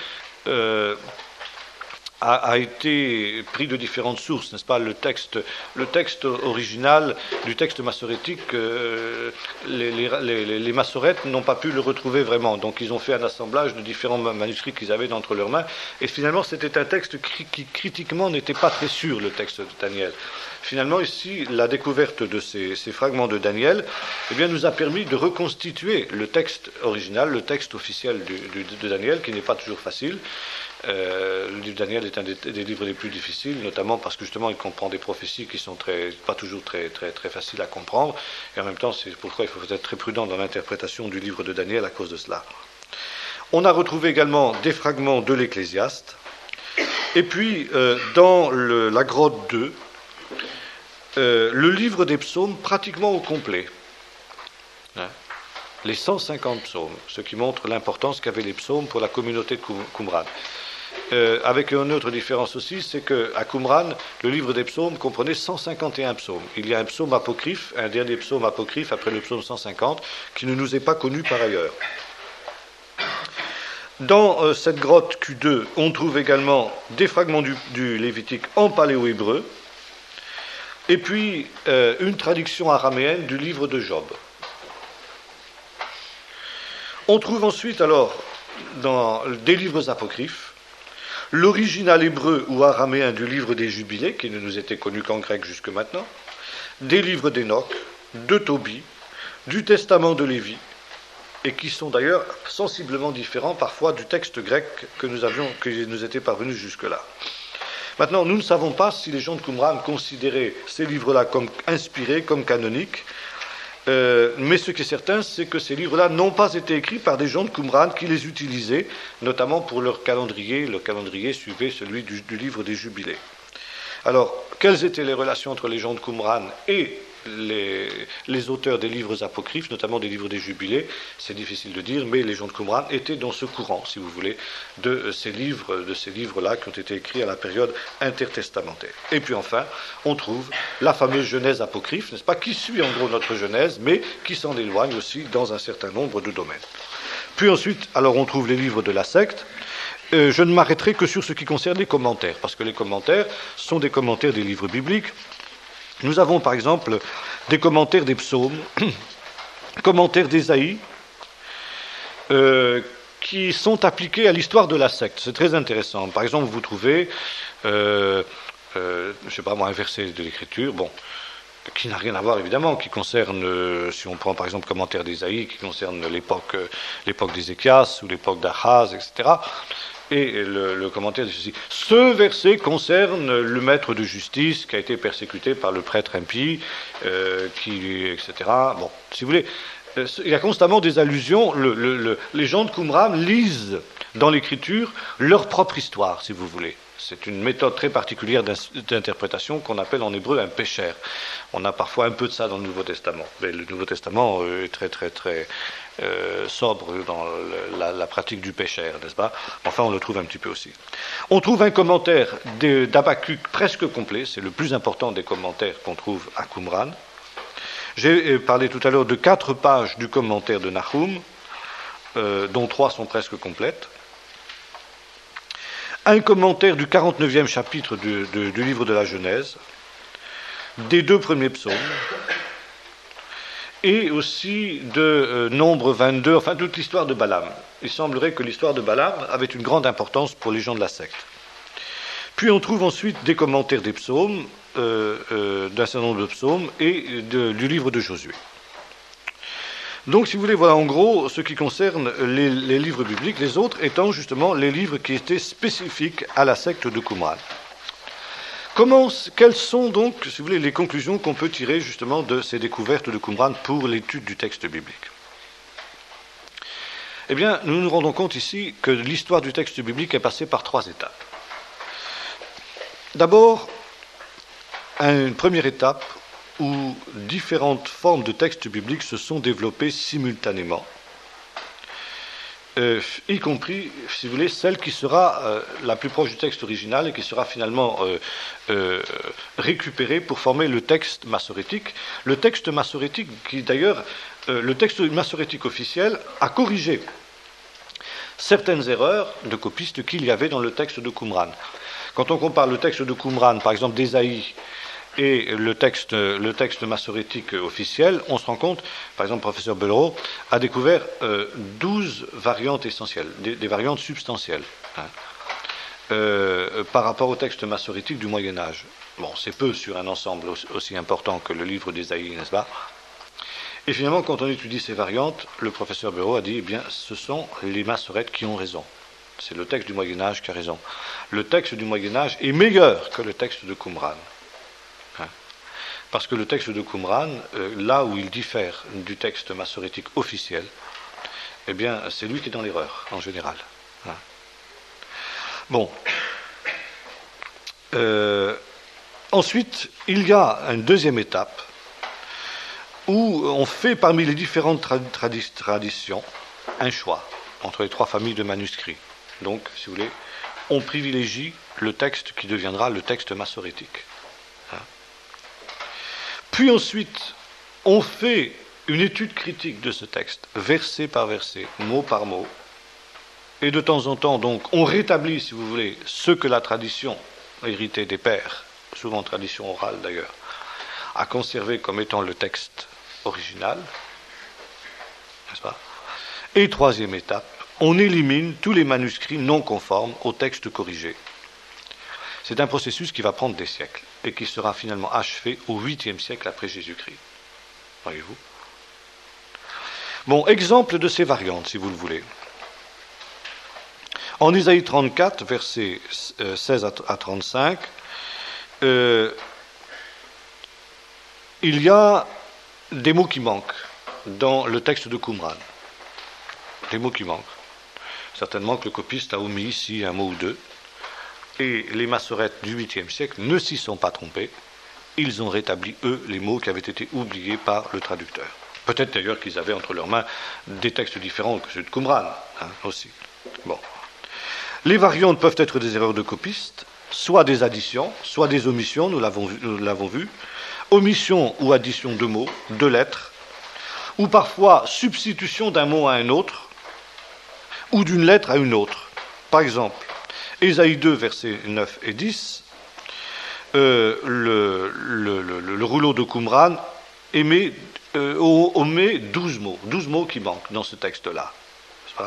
a été pris de différentes sources, n'est-ce pas ? Le texte original du texte massorétique, les massorètes n'ont pas pu le retrouver vraiment, donc ils ont fait un assemblage de différents manuscrits qu'ils avaient entre leurs mains, et finalement c'était un texte qui critiquement n'était pas très sûr, le texte de Daniel. Finalement ici, la découverte de ces fragments de Daniel nous a permis de reconstituer le texte original, le texte officiel de Daniel, qui n'est pas toujours facile. Le livre de Daniel est un des livres les plus difficiles, notamment parce que justement il comprend des prophéties qui sont pas toujours très faciles à comprendre, et en même temps c'est pourquoi il faut être très prudent dans l'interprétation du livre de Daniel à cause de cela. On a retrouvé également des fragments de l'Ecclésiaste, et puis dans la grotte 2, le livre des psaumes pratiquement au complet. Les 150 psaumes, ce qui montre l'importance qu'avaient les psaumes pour la communauté de Qumran. avec une autre différence aussi, c'est qu'à Qumran, le livre des psaumes comprenait 151 psaumes. Il y a un psaume apocryphe, un dernier psaume apocryphe après le psaume 150, qui ne nous est pas connu par ailleurs. Dans cette grotte Q2, on trouve également des fragments du Lévitique en paléo-hébreu, et puis une traduction araméenne du livre de Job. On trouve ensuite alors dans des livres apocryphes l'original hébreu ou araméen du livre des Jubilés, qui ne nous était connu qu'en grec jusque maintenant, des livres d'Enoch, de Tobie, du Testament de Lévi, et qui sont d'ailleurs sensiblement différents parfois du texte grec qui nous était parvenu jusque-là. Maintenant, nous ne savons pas si les gens de Qumran considéraient ces livres-là comme inspirés, comme canoniques, mais ce qui est certain, c'est que ces livres-là n'ont pas été écrits par des gens de Qumran qui les utilisaient, notamment pour leur calendrier. Le calendrier suivait celui du livre des Jubilés. Alors, quelles étaient les relations entre les gens de Qumran et les auteurs des livres apocryphes, notamment des livres des Jubilés? C'est difficile de dire, mais les gens de Qumran étaient dans ce courant, si vous voulez, de ces livres-là qui ont été écrits à la période intertestamentaire. Et puis enfin, on trouve la fameuse Genèse apocryphe, n'est-ce pas, qui suit en gros notre Genèse, mais qui s'en éloigne aussi dans un certain nombre de domaines. Puis ensuite, alors on trouve les livres de la secte. Je ne m'arrêterai que sur ce qui concerne les commentaires, parce que les commentaires sont des commentaires des livres bibliques. Nous avons par exemple des commentaires des psaumes, commentaires d'Ésaïe, qui sont appliqués à l'histoire de la secte. C'est très intéressant. Par exemple, vous trouvez, je ne sais pas moi, un verset de l'Écriture, qui n'a rien à voir évidemment, qui concerne, si on prend par exemple le commentaire d'Ésaïe, qui concerne l'époque d'Ézéchias ou l'époque d'Achaz, etc. Et le commentaire de ceci. Ce verset concerne le maître de justice qui a été persécuté par le prêtre impie, etc. Bon, si vous voulez, il y a constamment des allusions. Les gens de Qumran lisent dans l'Écriture leur propre histoire, si vous voulez. C'est une méthode très particulière d'interprétation qu'on appelle en hébreu un pécher. On a parfois un peu de ça dans le Nouveau Testament. Mais le Nouveau Testament est très, très, très sobre dans la pratique du pécher, n'est-ce pas? Enfin, on le trouve un petit peu aussi. On trouve un commentaire d'Habakkuk presque complet. C'est le plus important des commentaires qu'on trouve à Qumran. J'ai parlé tout à l'heure de 4 pages du commentaire de Nahum, dont 3 sont presque complètes. Un commentaire du 49e chapitre du livre de la Genèse, des 2 premiers psaumes, et aussi de Nombre 22, enfin toute l'histoire de Balaam. Il semblerait que l'histoire de Balaam avait une grande importance pour les gens de la secte. Puis on trouve ensuite des commentaires des psaumes, d'un certain nombre de psaumes, et du livre de Josué. Donc, si vous voulez, voilà en gros ce qui concerne les livres bibliques, les autres étant justement les livres qui étaient spécifiques à la secte de Qumran. Quelles sont donc, si vous voulez, les conclusions qu'on peut tirer justement de ces découvertes de Qumran pour l'étude du texte biblique? Eh bien, nous nous rendons compte ici que l'histoire du texte biblique est passée par 3 étapes. D'abord, une première étape où différentes formes de textes bibliques se sont développées simultanément, y compris, si vous voulez, celle qui sera la plus proche du texte original et qui sera finalement récupérée pour former le texte massorétique. Le texte massorétique qui, d'ailleurs, le texte massorétique officiel a corrigé certaines erreurs de copistes qu'il y avait dans le texte de Qumran. Quand on compare le texte de Qumran, par exemple d'Ésaïe, et le texte massorétique officiel, on se rend compte, par exemple, le professeur Bellereau a découvert 12 variantes essentielles, des variantes substantielles, par rapport au texte massorétique du Moyen-Âge. Bon, c'est peu sur un ensemble aussi important que le livre d'Ésaïe, n'est-ce pas? Et finalement, quand on étudie ces variantes, le professeur Bellereau a dit, eh bien, ce sont les massorètes qui ont raison. C'est le texte du Moyen-Âge qui a raison. Le texte du Moyen-Âge est meilleur que le texte de Qumran. Parce que le texte de Qumran, là où il diffère du texte massorétique officiel, eh bien, c'est lui qui est dans l'erreur, en général. Bon. Ensuite, il y a une deuxième étape où on fait parmi les différentes traditions un choix entre les 3 familles de manuscrits. Donc, si vous voulez, on privilégie le texte qui deviendra le texte massorétique. Puis ensuite, on fait une étude critique de ce texte, verset par verset, mot par mot, et de temps en temps, donc, on rétablit, si vous voulez, ce que la tradition héritée des pères, souvent tradition orale d'ailleurs, a conservé comme étant le texte original, n'est-ce pas ? Et troisième étape, on élimine tous les manuscrits non conformes au texte corrigé. C'est un processus qui va prendre des siècles et qui sera finalement achevé au 8e siècle après Jésus-Christ. Voyez-vous ? Bon, exemple de ces variantes, si vous le voulez. En Isaïe 34, versets 16 à 35, il y a des mots qui manquent dans le texte de Qumran. Des mots qui manquent. Certainement que le copiste a omis ici un mot ou deux. Et les massorettes du 8e siècle ne s'y sont pas trompés. Ils ont rétabli, eux, les mots qui avaient été oubliés par le traducteur. Peut-être d'ailleurs qu'ils avaient entre leurs mains des textes différents que ceux de Qumran, aussi. Bon. Les variantes peuvent être des erreurs de copistes, soit des additions, soit des omissions, nous l'avons vu, omission ou addition de mots, de lettres, ou parfois substitution d'un mot à un autre, ou d'une lettre à une autre. Par exemple, Ésaïe 2, versets 9 et 10, le rouleau de Qumran omet 12 mots qui manquent dans ce texte-là. N'est-ce pas ?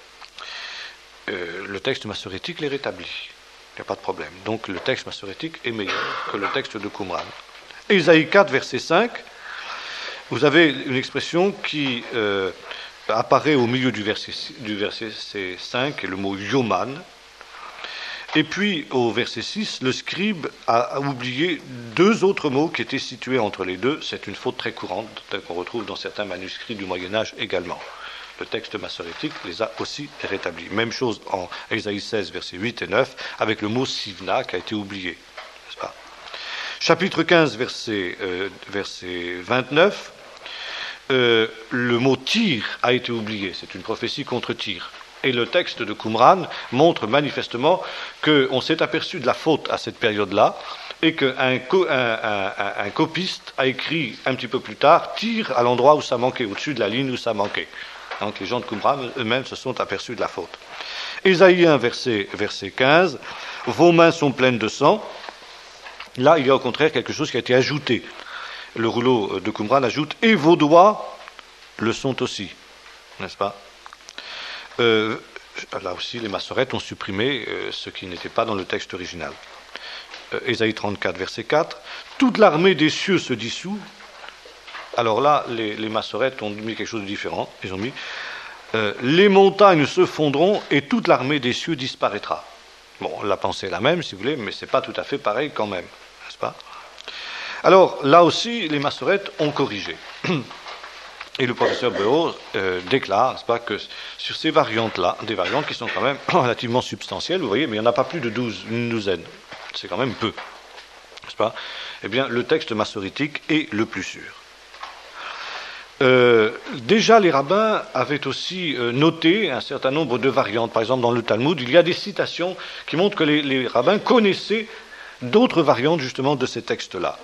Le texte massorétique les rétablit. Il n'y a pas de problème. Donc le texte massorétique est meilleur que le texte de Qumran. Ésaïe 4, verset 5, vous avez une expression qui apparaît au milieu du verset 5, et le mot yoman. Et puis, au verset 6, le scribe a oublié deux autres mots qui étaient situés entre les deux. C'est une faute très courante qu'on retrouve dans certains manuscrits du Moyen-Âge également. Le texte massorétique les a aussi rétablis. Même chose en Ésaïe 16, versets 8 et 9, avec le mot sivna qui a été oublié. N'est-ce pas ? Chapitre 15, verset 29, le mot Tyr a été oublié. C'est une prophétie contre Tyr. Et le texte de Qumran montre manifestement qu'on s'est aperçu de la faute à cette période-là et qu'un copiste a écrit un petit peu plus tard Tyr à l'endroit où ça manquait, au-dessus de la ligne où ça manquait. Donc les gens de Qumran eux-mêmes se sont aperçus de la faute. Ésaïe 1, verset 15, « Vos mains sont pleines de sang ». Là, il y a au contraire quelque chose qui a été ajouté. Le rouleau de Qumran ajoute « Et vos doigts le sont aussi ». N'est-ce pas ? Là aussi, les massorettes ont supprimé ce qui n'était pas dans le texte original. Ésaïe 34, verset 4. Toute l'armée des cieux se dissout. Alors là, les massorettes ont mis quelque chose de différent. Ils ont mis les montagnes se fondront et toute l'armée des cieux disparaîtra. Bon, la pensée est la même, si vous voulez, mais c'est pas tout à fait pareil quand même, n'est-ce pas ? Alors là aussi, les massorettes ont corrigé. Et le professeur Burroughs déclare, n'est-ce pas, que sur ces variantes-là, des variantes qui sont quand même relativement substantielles, vous voyez, mais il n'y en a pas plus de une douzaine. C'est quand même peu, n'est-ce pas ? Eh bien, le texte massorétique est le plus sûr. Déjà, les rabbins avaient aussi noté un certain nombre de variantes. Par exemple, dans le Talmud, il y a des citations qui montrent que les rabbins connaissaient d'autres variantes, justement, de ces textes-là.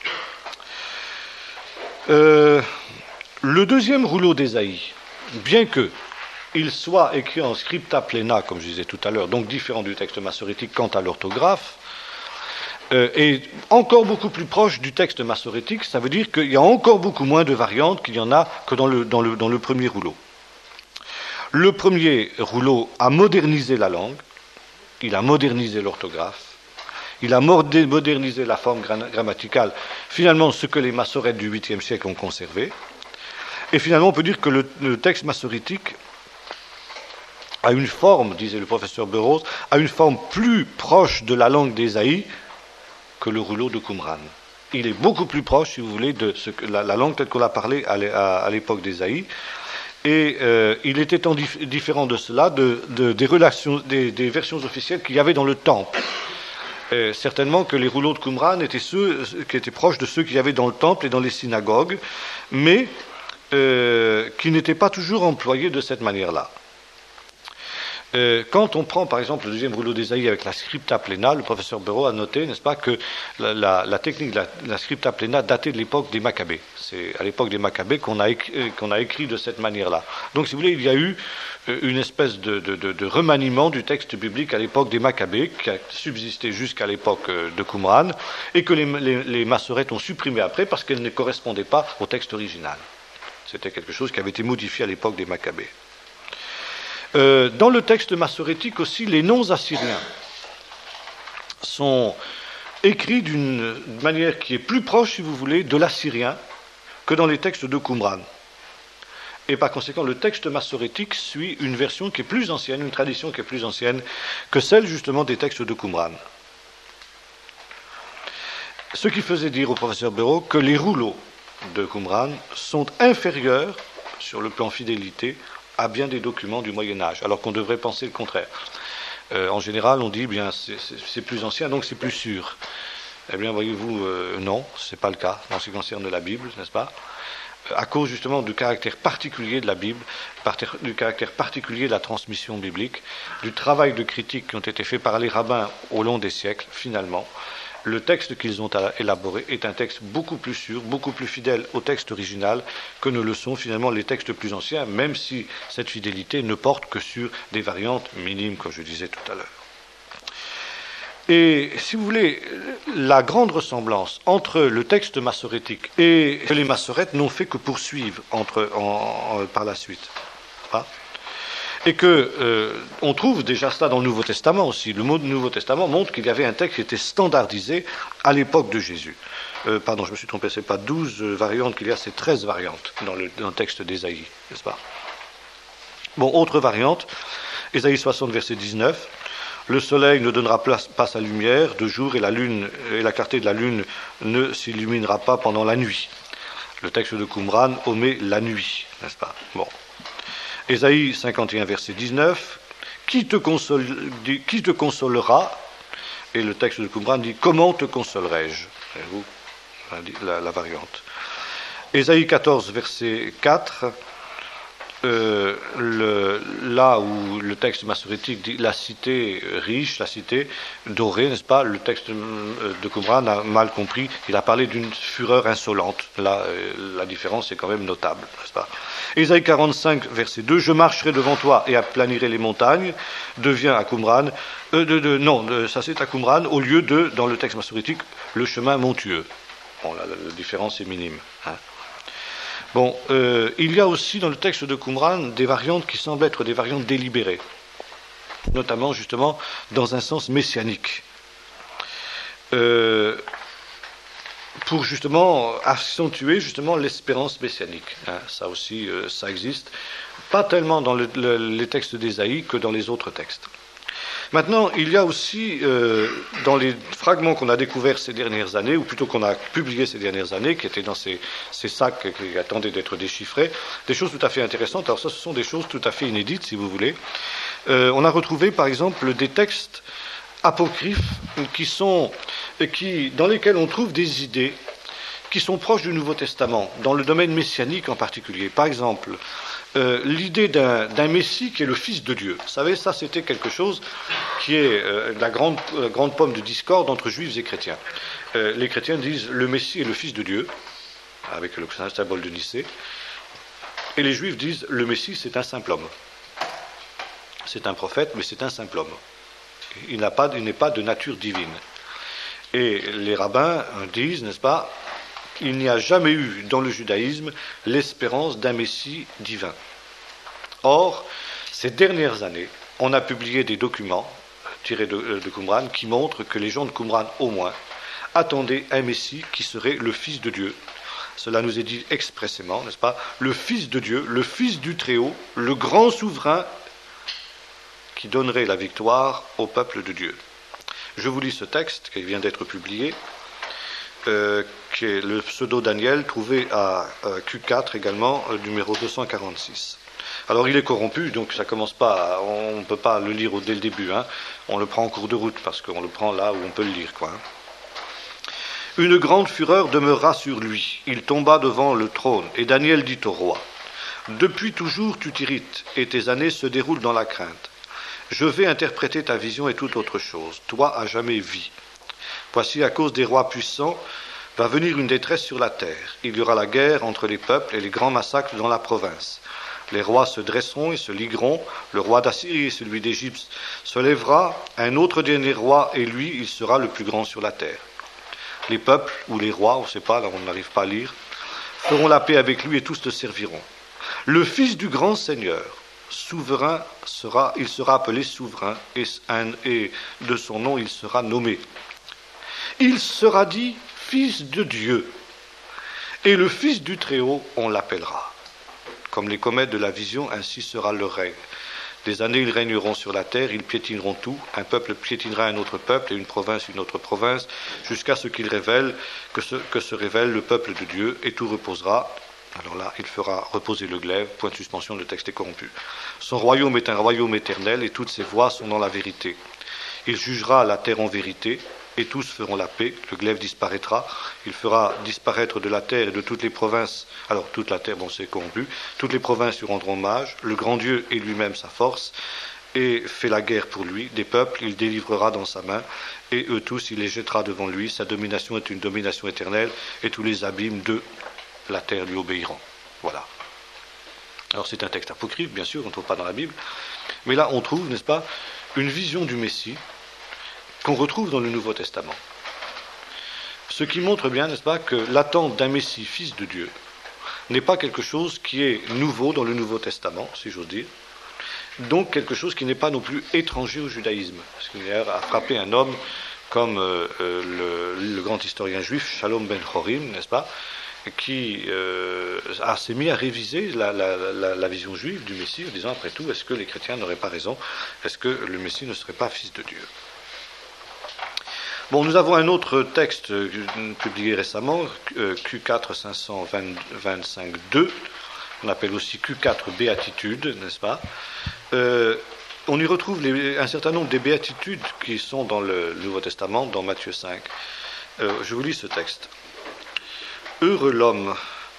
Le deuxième rouleau d'Ésaïe, bien qu'il soit écrit en scripta plena, comme je disais tout à l'heure, donc différent du texte massorétique quant à l'orthographe, est encore beaucoup plus proche du texte massorétique, ça veut dire qu'il y a encore beaucoup moins de variantes qu'il y en a que dans le premier rouleau. Le premier rouleau a modernisé la langue, il a modernisé l'orthographe, il a modernisé la forme grammaticale, finalement ce que les massorettes du 8e siècle ont conservé. Et finalement, on peut dire que le texte massorétique a une forme, disait le professeur Burroughs, a une forme plus proche de la langue d'Ésaïe que le rouleau de Qumran. Il est beaucoup plus proche, si vous voulez, de la langue telle qu'on l'a parlée à l'époque d'Ésaïe. Et il était différent de cela des relations, des versions officielles qu'il y avait dans le temple. Certainement que les rouleaux de Qumran étaient ceux qui étaient proches de ceux qu'il y avait dans le temple et dans les synagogues, mais qui n'étaient pas toujours employés de cette manière-là. Quand on prend par exemple le deuxième rouleau d'Ésaïe avec la scripta plena, le professeur Béraud a noté, n'est-ce pas, que la technique de la scripta plena datait de l'époque des Maccabées. C'est à l'époque des Maccabées qu'on a écrit de cette manière-là. Donc si vous voulez, il y a eu une espèce de remaniement du texte biblique à l'époque des Maccabées, qui a subsisté jusqu'à l'époque de Qumran, et que les massorètes ont supprimé après parce qu'elle ne correspondait pas au texte original. C'était quelque chose qui avait été modifié à l'époque des Maccabées. Dans le texte massorétique aussi, les noms assyriens sont écrits d'une manière qui est plus proche, si vous voulez, de l'assyrien que dans les textes de Qumran. Et par conséquent, le texte massorétique suit une version qui est plus ancienne, une tradition qui est plus ancienne que celle justement des textes de Qumran. Ce qui faisait dire au professeur Béraud que les rouleaux de Qumran sont inférieurs, sur le plan fidélité, à bien des documents du Moyen-Âge, alors qu'on devrait penser le contraire. En général, on dit, bien, c'est plus ancien, donc c'est plus sûr. Eh bien, voyez-vous, non, ce n'est pas le cas, en ce qui concerne la Bible, n'est-ce pas ? À cause justement du caractère particulier de la Bible, du caractère particulier de la transmission biblique, du travail de critique qui ont été faits par les rabbins au long des siècles, finalement, le texte qu'ils ont élaboré est un texte beaucoup plus sûr, beaucoup plus fidèle au texte original que ne le sont finalement les textes plus anciens, même si cette fidélité ne porte que sur des variantes minimes, comme je disais tout à l'heure. Et si vous voulez, la grande ressemblance entre le texte massorétique et les massorètes n'ont fait que poursuivre par la suite. Hein ? Et que on trouve déjà cela dans le Nouveau Testament aussi. Le mot du Nouveau Testament montre qu'il y avait un texte qui était standardisé à l'époque de Jésus. Pardon, je me suis trompé, ce n'est pas 12 variantes qu'il y a, c'est 13 variantes dans le texte d'Ésaïe, n'est-ce pas ? Bon, autre variante, Ésaïe 60, verset 19. Le soleil ne donnera pas sa lumière de jour et la clarté de la lune ne s'illuminera pas pendant la nuit. Le texte de Qumran omet la nuit, n'est-ce pas ? Bon. Ésaïe 51, verset 19, qui te consolera ? Et le texte de Qumran dit, comment te consolerai-je ? Voyez-vous la variante. Ésaïe 14, verset 4, là où le texte massorétique dit la cité riche, la cité dorée, n'est-ce pas ? Le texte de Qumran a mal compris, il a parlé d'une fureur insolente. Là, la différence est quand même notable, n'est-ce pas ? Ésaïe 45, verset 2, je marcherai devant toi et aplanirai les montagnes, devient à Qumran, ça c'est à Qumran, au lieu de, dans le texte massorétique, le chemin montueux. Bon, là, la différence est minime. Hein. Bon, il y a aussi dans le texte de Qumran des variantes qui semblent être des variantes délibérées, notamment justement dans un sens messianique. Pour justement accentuer justement l'espérance messianique. Hein, ça aussi, ça existe, pas tellement dans les textes d'Ésaïe que dans les autres textes. Maintenant, il y a aussi, dans les fragments qu'on a découverts ces dernières années, ou plutôt qu'on a publiés ces dernières années, qui étaient dans ces sacs qui attendaient d'être déchiffrés, des choses tout à fait intéressantes. Alors ça, ce sont des choses tout à fait inédites, si vous voulez. On a retrouvé, par exemple, des textes apocryphes dans lesquels on trouve des idées qui sont proches du Nouveau Testament, dans le domaine messianique en particulier. Par exemple, l'idée d'un Messie qui est le Fils de Dieu. Vous savez, ça c'était quelque chose qui est la grande pomme de discorde entre juifs et chrétiens. Les chrétiens disent le Messie est le Fils de Dieu, avec le symbole de Nicée, et les juifs disent le Messie c'est un simple homme. C'est un prophète, mais c'est un simple homme. Il n'est pas de nature divine. Et les rabbins disent, n'est-ce pas, il n'y a jamais eu dans le judaïsme l'espérance d'un Messie divin. Or, ces dernières années, on a publié des documents tirés de Qumran qui montrent que les gens de Qumran, au moins, attendaient un Messie qui serait le Fils de Dieu. Cela nous est dit expressément, n'est-ce pas, le Fils de Dieu, le Fils du Très-Haut, le grand souverain qui donnerait la victoire au peuple de Dieu. Je vous lis ce texte qui vient d'être publié, qui est le pseudo-Daniel, trouvé à Q4 également, numéro 246. Alors il est corrompu, donc ça commence pas, on ne peut pas le lire dès le début, hein. On le prend en cours de route, parce qu'on le prend là où on peut le lire, quoi. Hein. Une grande fureur demeura sur lui, il tomba devant le trône, et Daniel dit au roi, « Depuis toujours tu t'irrites, et tes années se déroulent dans la crainte. Je vais interpréter ta vision et toute autre chose. Toi, à jamais vis. Voici, à cause des rois puissants, va venir une détresse sur la terre. Il y aura la guerre entre les peuples et les grands massacres dans la province. Les rois se dresseront et se ligueront. Le roi d'Assyrie et celui d'Égypte se lèvera. Un autre dernier roi, et lui, il sera le plus grand sur la terre. Les peuples, ou les rois, on ne sait pas, là on n'arrive pas à lire, feront la paix avec lui et tous te serviront. Le fils du grand Seigneur, souverain il sera appelé souverain, et de son nom il sera nommé. Il sera dit fils de Dieu, et le fils du Très-Haut, on l'appellera. Comme les comètes de la vision, ainsi sera leur règne. Des années, ils régneront sur la terre, ils piétineront tout. Un peuple piétinera un autre peuple, et une autre province, jusqu'à ce qu'il révèle, que se révèle le peuple de Dieu, et tout reposera. Alors là, il fera reposer le glaive, point de suspension, le texte est corrompu. Son royaume est un royaume éternel, et toutes ses voies sont dans la vérité. Il jugera la terre en vérité, et tous feront la paix. Le glaive disparaîtra. Il fera disparaître de la terre et de toutes les provinces. Alors, toute la terre, bon, c'est corrompu. Toutes les provinces lui rendront hommage. Le grand Dieu est lui-même sa force, et fait la guerre pour lui. Des peuples, il délivrera dans sa main, et eux tous, il les jettera devant lui. Sa domination est une domination éternelle, et tous les abîmes de la terre lui obéiront. Voilà. Alors, c'est un texte apocryphe, bien sûr, on ne trouve pas dans la Bible. Mais là, on trouve, n'est-ce pas, une vision du Messie qu'on retrouve dans le Nouveau Testament. Ce qui montre bien, n'est-ce pas, que l'attente d'un Messie, fils de Dieu, n'est pas quelque chose qui est nouveau dans le Nouveau Testament, si j'ose dire, donc quelque chose qui n'est pas non plus étranger au judaïsme. Parce qu'il a frappé un homme comme le grand historien juif Shalom ben Chorim, n'est-ce pas, qui s'est mis à réviser la vision juive du Messie en disant, après tout, est-ce que les chrétiens n'auraient pas raison? Est-ce que le Messie ne serait pas fils de Dieu? Bon, nous avons un autre texte publié récemment, Q4 525-2, on appelle aussi Q4 Béatitudes, n'est-ce pas? On y retrouve un certain nombre des béatitudes qui sont dans le Nouveau Testament, dans Matthieu 5. Je vous lis ce texte. Heureux l'homme.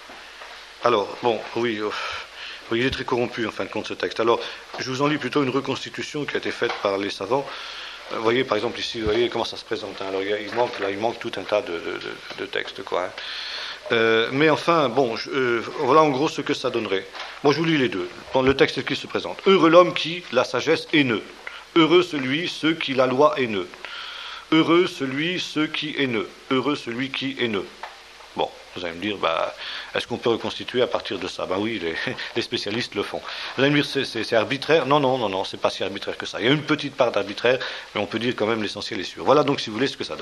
Alors, bon, oui, il est très corrompu en fin de compte ce texte. Alors, je vous en lis plutôt une reconstitution qui a été faite par les savants. Vous voyez, par exemple, ici, vous voyez comment ça se présente. Hein. Alors, il manque tout un tas de textes, quoi. Hein. Mais enfin, bon, voilà en gros ce que ça donnerait. Moi, je vous lis les deux. Le texte qui se présente. Heureux l'homme qui, la sagesse, haineux. Heureux ceux qui, la loi, haineux. Heureux ceux qui haineux. Heureux celui qui haineux. Bon, vous allez me dire, est-ce qu'on peut reconstituer à partir de ça? Oui, les spécialistes le font. Vous allez me dire, c'est arbitraire? Non, c'est pas si arbitraire que ça. Il y a une petite part d'arbitraire, mais on peut dire quand même l'essentiel est sûr. Voilà donc, si vous voulez, ce que ça donne.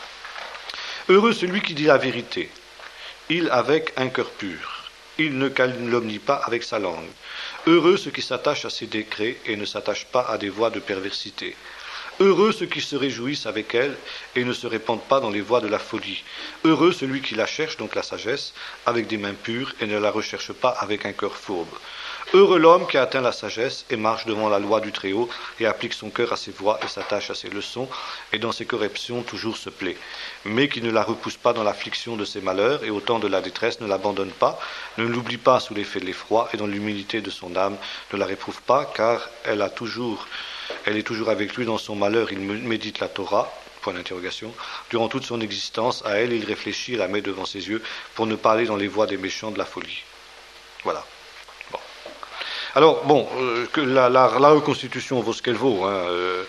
Heureux celui qui dit la vérité, il avec un cœur pur, il ne calomnie pas avec sa langue. Heureux ceux qui s'attachent à ses décrets et ne s'attachent pas à des voies de perversité. Heureux ceux qui se réjouissent avec elle et ne se répandent pas dans les voies de la folie. Heureux celui qui la cherche, donc la sagesse, avec des mains pures et ne la recherche pas avec un cœur fourbe. Heureux l'homme qui a atteint la sagesse et marche devant la loi du Très-Haut et applique son cœur à ses voies et s'attache à ses leçons et dans ses corrections toujours se plaît, mais qui ne la repousse pas dans l'affliction de ses malheurs et au temps de la détresse ne l'abandonne pas, ne l'oublie pas sous l'effet de l'effroi et dans l'humilité de son âme ne la réprouve pas car elle est toujours avec lui dans son malheur, il médite la Torah, point d'interrogation. Durant toute son existence, à elle, il réfléchit et la met devant ses yeux pour ne pas aller dans les voies des méchants de la folie. Voilà. Bon. Alors, que la reconstitution vaut ce qu'elle vaut, hein,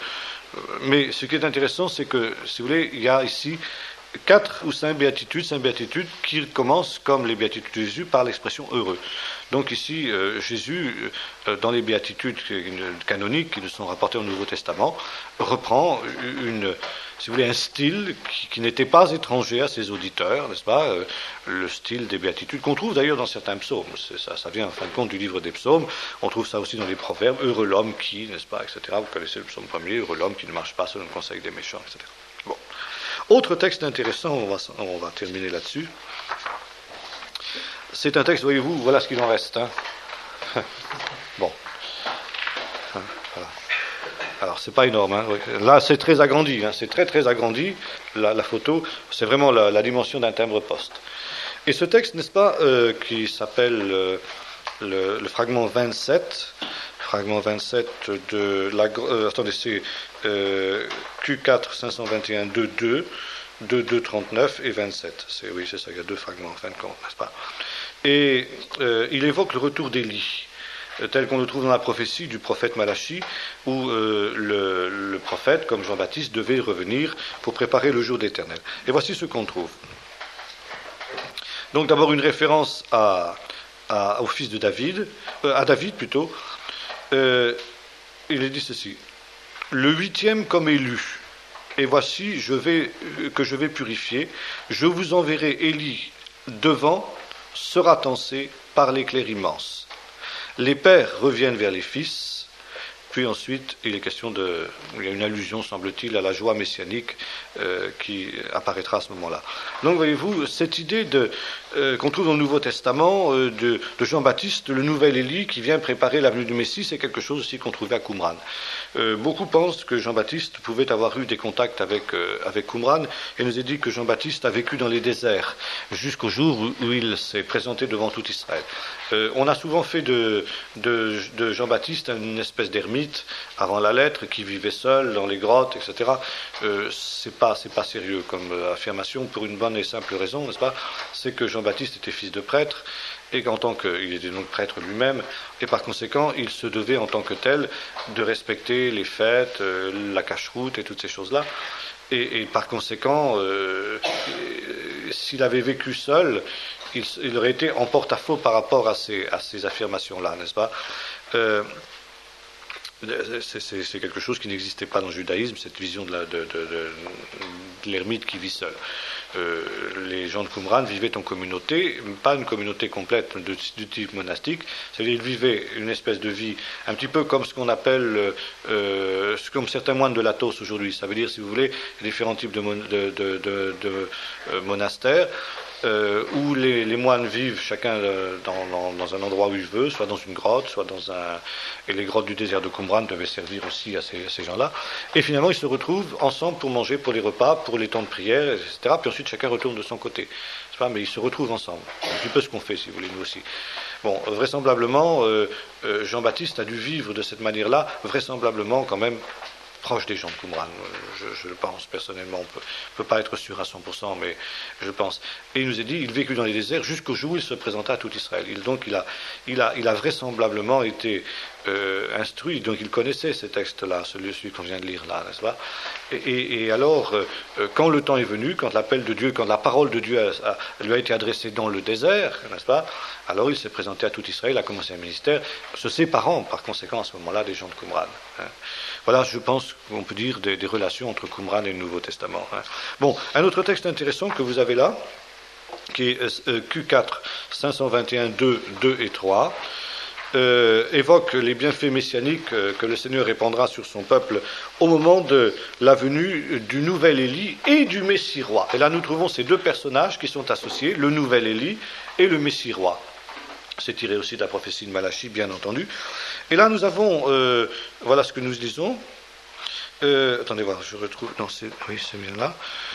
mais ce qui est intéressant, c'est que, si vous voulez, il y a ici 4 ou 5 béatitudes qui commencent, comme les béatitudes de Jésus, par l'expression « heureux ». Donc ici, Jésus, dans les béatitudes canoniques qui nous sont rapportées au Nouveau Testament, reprend si vous voulez, un style qui n'était pas étranger à ses auditeurs, n'est-ce pas, le style des béatitudes, qu'on trouve d'ailleurs dans certains psaumes. Ça vient en fin de compte du livre des psaumes, on trouve ça aussi dans les proverbes, « heureux l'homme qui », n'est-ce pas, etc. Vous connaissez le psaume premier, « heureux l'homme qui ne marche pas selon le conseil des méchants », etc. Bon. Autre texte intéressant, on va terminer là-dessus. C'est un texte, voyez-vous, voilà ce qu'il en reste. Hein. Bon. Voilà. Alors, c'est pas énorme. Hein. Là, c'est très agrandi. Hein. C'est très, très agrandi. La photo, c'est vraiment la dimension d'un timbre-poste. Et ce texte, n'est-ce pas, qui s'appelle le fragment 27. Fragment 27 de la... attendez, c'est Q4 521 2.2, 2.2.39 et 27. Oui, c'est ça, il y a deux fragments en fin de compte, n'est-ce pas? Et il évoque le retour d'Élie, tel qu'on le trouve dans la prophétie du prophète Malachi, où le prophète, comme Jean-Baptiste, devait revenir pour préparer le jour d'Éternel. Et voici ce qu'on trouve. Donc d'abord une référence au fils de David, à David plutôt. Il est dit ceci: le 8e comme élu, et voici que je vais purifier, je vous enverrai Élie devant, sera tassé par l'éclair immense. Les pères reviennent vers les fils, puis ensuite il est question il y a une allusion, semble-t-il, à la joie messianique qui apparaîtra à ce moment-là. Donc voyez-vous, cette idée qu'on trouve dans le Nouveau Testament de Jean-Baptiste, le nouvel Élie qui vient préparer la venue du Messie, c'est quelque chose aussi qu'on trouvait à Qumran. Beaucoup pensent que Jean-Baptiste pouvait avoir eu des contacts avec Qumran, et nous est dit que Jean-Baptiste a vécu dans les déserts jusqu'au jour où il s'est présenté devant tout Israël. On a souvent fait de Jean-Baptiste une espèce d'ermite avant la lettre, qui vivait seul dans les grottes, etc. C'est pas sérieux comme affirmation, pour une bonne et simple raison, n'est-ce pas? C'est que Jean-Baptiste était fils de prêtre, et qu'en tant qu'il était donc prêtre lui-même, et par conséquent, il se devait en tant que tel de respecter les fêtes, la cache-route et toutes ces choses-là. Et par conséquent, s'il avait vécu seul, il aurait été en porte-à-faux par rapport à ces affirmations-là, n'est-ce pas? C'est quelque chose qui n'existait pas dans le judaïsme, cette vision de l'ermite qui vit seul. Les gens de Qumran vivaient en communauté, pas une communauté complète du type monastique, c'est-à-dire ils vivaient une espèce de vie un petit peu comme ce qu'on appelle, comme certains moines de l'Athos aujourd'hui. Ça veut dire, si vous voulez, différents types de monastères. Où les moines vivent chacun dans un endroit où il veut, soit dans une grotte, soit et les grottes du désert de Qumran devaient servir aussi à ces gens-là. Et finalement, ils se retrouvent ensemble pour manger, pour les repas, pour les temps de prière, etc. Puis ensuite, chacun retourne de son côté. C'est pas, mais ils se retrouvent ensemble. C'est un petit peu ce qu'on fait, si vous voulez, nous aussi. Bon, vraisemblablement, Jean-Baptiste a dû vivre de cette manière-là, vraisemblablement quand même proche des gens de Qumran, je le pense personnellement, on peut pas être sûr à 100%, mais je pense. Et il nous est dit, il vécut dans les déserts jusqu'au jour où il se présenta à tout Israël. Donc il a vraisemblablement été instruit, donc il connaissait ces textes-là, celui qu'on vient de lire là, n'est-ce pas? Et alors, quand le temps est venu, quand l'appel de Dieu, quand la parole de Dieu lui a été adressée dans le désert, n'est-ce pas? Alors il s'est présenté à tout Israël, a commencé un ministère, se séparant par conséquent à ce moment-là des gens de Qumran. Hein. Voilà, je pense qu'on peut dire des relations entre Qumran et le Nouveau Testament. Hein. Bon, un autre texte intéressant que vous avez là, qui est Q4 521 2 et 3, évoque les bienfaits messianiques que le Seigneur répandra sur son peuple au moment de la venue du nouvel Élie et du Messie roi. Et là, nous trouvons ces deux personnages qui sont associés, le nouvel Élie et le Messie roi. C'est tiré aussi de la prophétie de Malachi, bien entendu. Et là, nous avons, voilà ce que nous disons. Attendez voir, je retrouve. Non, oui, c'est bien là.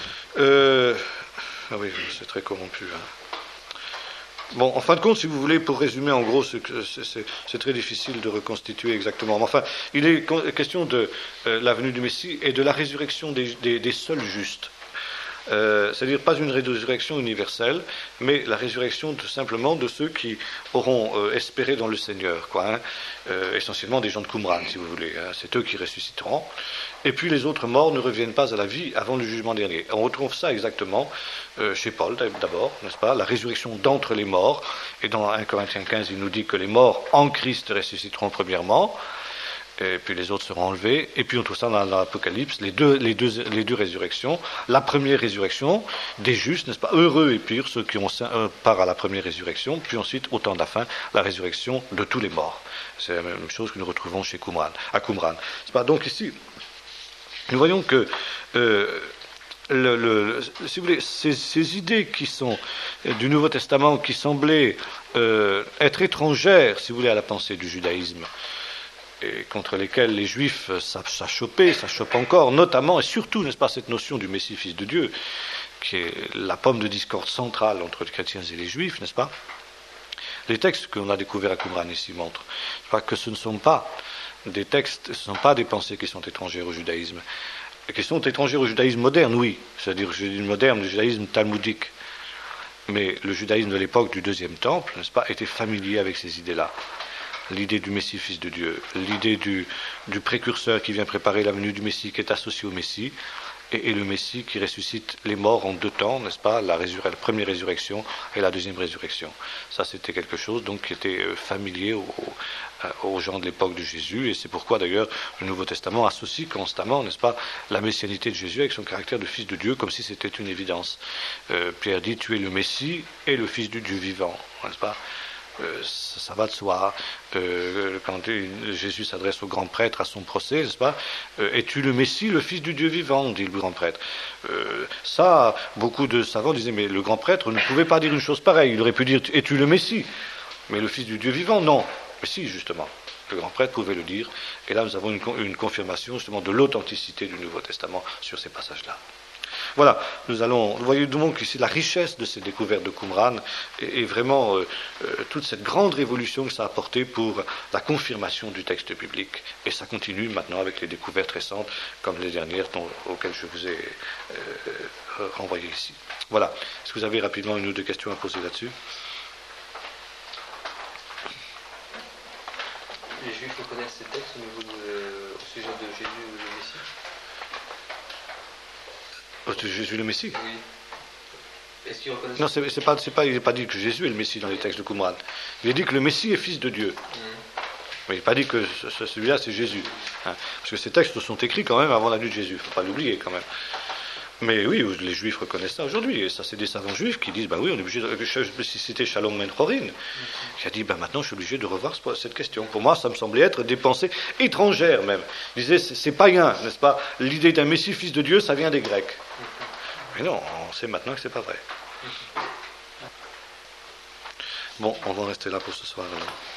Ah oui, c'est très corrompu. Hein. Bon, en fin de compte, si vous voulez, pour résumer, en gros, c'est très difficile de reconstituer exactement. Mais enfin, il est question de la venue du Messie et de la résurrection des seuls justes. C'est-à-dire pas une résurrection universelle, mais la résurrection tout simplement de ceux qui auront espéré dans le Seigneur, quoi, hein, essentiellement des gens de Qumran, si vous voulez. Hein, c'est eux qui ressusciteront. Et puis les autres morts ne reviennent pas à la vie avant le jugement dernier. On retrouve ça exactement chez Paul, d'abord, n'est-ce pas? La résurrection d'entre les morts. Et dans 1 Corinthiens 15, il nous dit que les morts en Christ ressusciteront premièrement. Et puis les autres seront enlevés. Et puis on trouve ça dans l'Apocalypse, les deux résurrections. La première résurrection des justes, n'est-ce pas? Heureux et purs, ceux qui ont part à la première résurrection. Puis ensuite, au temps de la fin, la résurrection de tous les morts. C'est la même chose que nous retrouvons chez à Qumran. C'est pas donc ici. Nous voyons que si vous voulez, ces idées qui sont du Nouveau Testament, qui semblaient être étrangères, si vous voulez, à la pensée du judaïsme, et contre lesquelles les Juifs, ça chope encore, notamment et surtout, n'est-ce pas, cette notion du Messie, fils de Dieu, qui est la pomme de discorde centrale entre les chrétiens et les Juifs, n'est-ce pas? Les textes qu'on a découverts à Qumran ici montrent que ce ne sont pas des textes, ce ne sont pas des pensées qui sont étrangères au judaïsme. Qui sont étrangères au judaïsme moderne, oui, c'est-à-dire le judaïsme moderne, le judaïsme talmudique. Mais le judaïsme de l'époque du deuxième temple, n'est-ce pas, était familier avec ces idées-là. L'idée du Messie, fils de Dieu, l'idée du précurseur qui vient préparer la venue du Messie, qui est associé au Messie, et le Messie qui ressuscite les morts en 2 temps, n'est-ce pas, la première résurrection et la deuxième résurrection. Ça, c'était quelque chose donc qui était familier aux gens de l'époque de Jésus, et c'est pourquoi d'ailleurs le Nouveau Testament associe constamment, n'est-ce pas, la messianité de Jésus avec son caractère de fils de Dieu, comme si c'était une évidence. Pierre dit, tu es le Messie et le fils du Dieu vivant, n'est-ce pas? Ça va de soi. Quand Jésus s'adresse au grand prêtre à son procès, n'est-ce pas, es-tu le Messie, le fils du Dieu vivant, dit le grand prêtre. Ça, beaucoup de savants disaient, mais le grand prêtre ne pouvait pas dire une chose pareille. Il aurait pu dire, es-tu le Messie, mais le fils du Dieu vivant, non. Mais si, justement, le grand prêtre pouvait le dire, et là nous avons une confirmation justement de l'authenticité du Nouveau Testament sur ces passages-là. Voilà, vous voyez donc ici la richesse de ces découvertes de Qumran et vraiment toute cette grande révolution que ça a apporté pour la confirmation du texte biblique. Et ça continue maintenant avec les découvertes récentes, comme les dernières auxquelles je vous ai renvoyé ici. Voilà, est-ce que vous avez rapidement 1 ou 2 questions à poser là-dessus? Les Juifs reconnaissent ces textes au sujet de Jésus ou le Messie? Jésus le Messie? Oui. Est-ce qu'ils reconnaissent? Non, il n'est pas dit que Jésus est le Messie dans les textes de Qumran. Il est dit que le Messie est fils de Dieu. Mais il n'est pas dit que celui-là c'est Jésus. Hein. Parce que ces textes sont écrits quand même avant la venue de Jésus. Il ne faut pas l'oublier quand même. Mais oui, les Juifs reconnaissent ça aujourd'hui. Et ça, c'est des savants juifs qui disent, oui, on est obligé de... Si c'était Shalom Ben Chorin, qui a dit, maintenant je suis obligé de revoir cette question. Pour moi, ça me semblait être des pensées étrangères même. Il disait, c'est païen, n'est-ce pas? L'idée d'un Messie, fils de Dieu, ça vient des Grecs. Mais non, on sait maintenant que c'est pas vrai. Bon, on va rester là pour ce soir alors.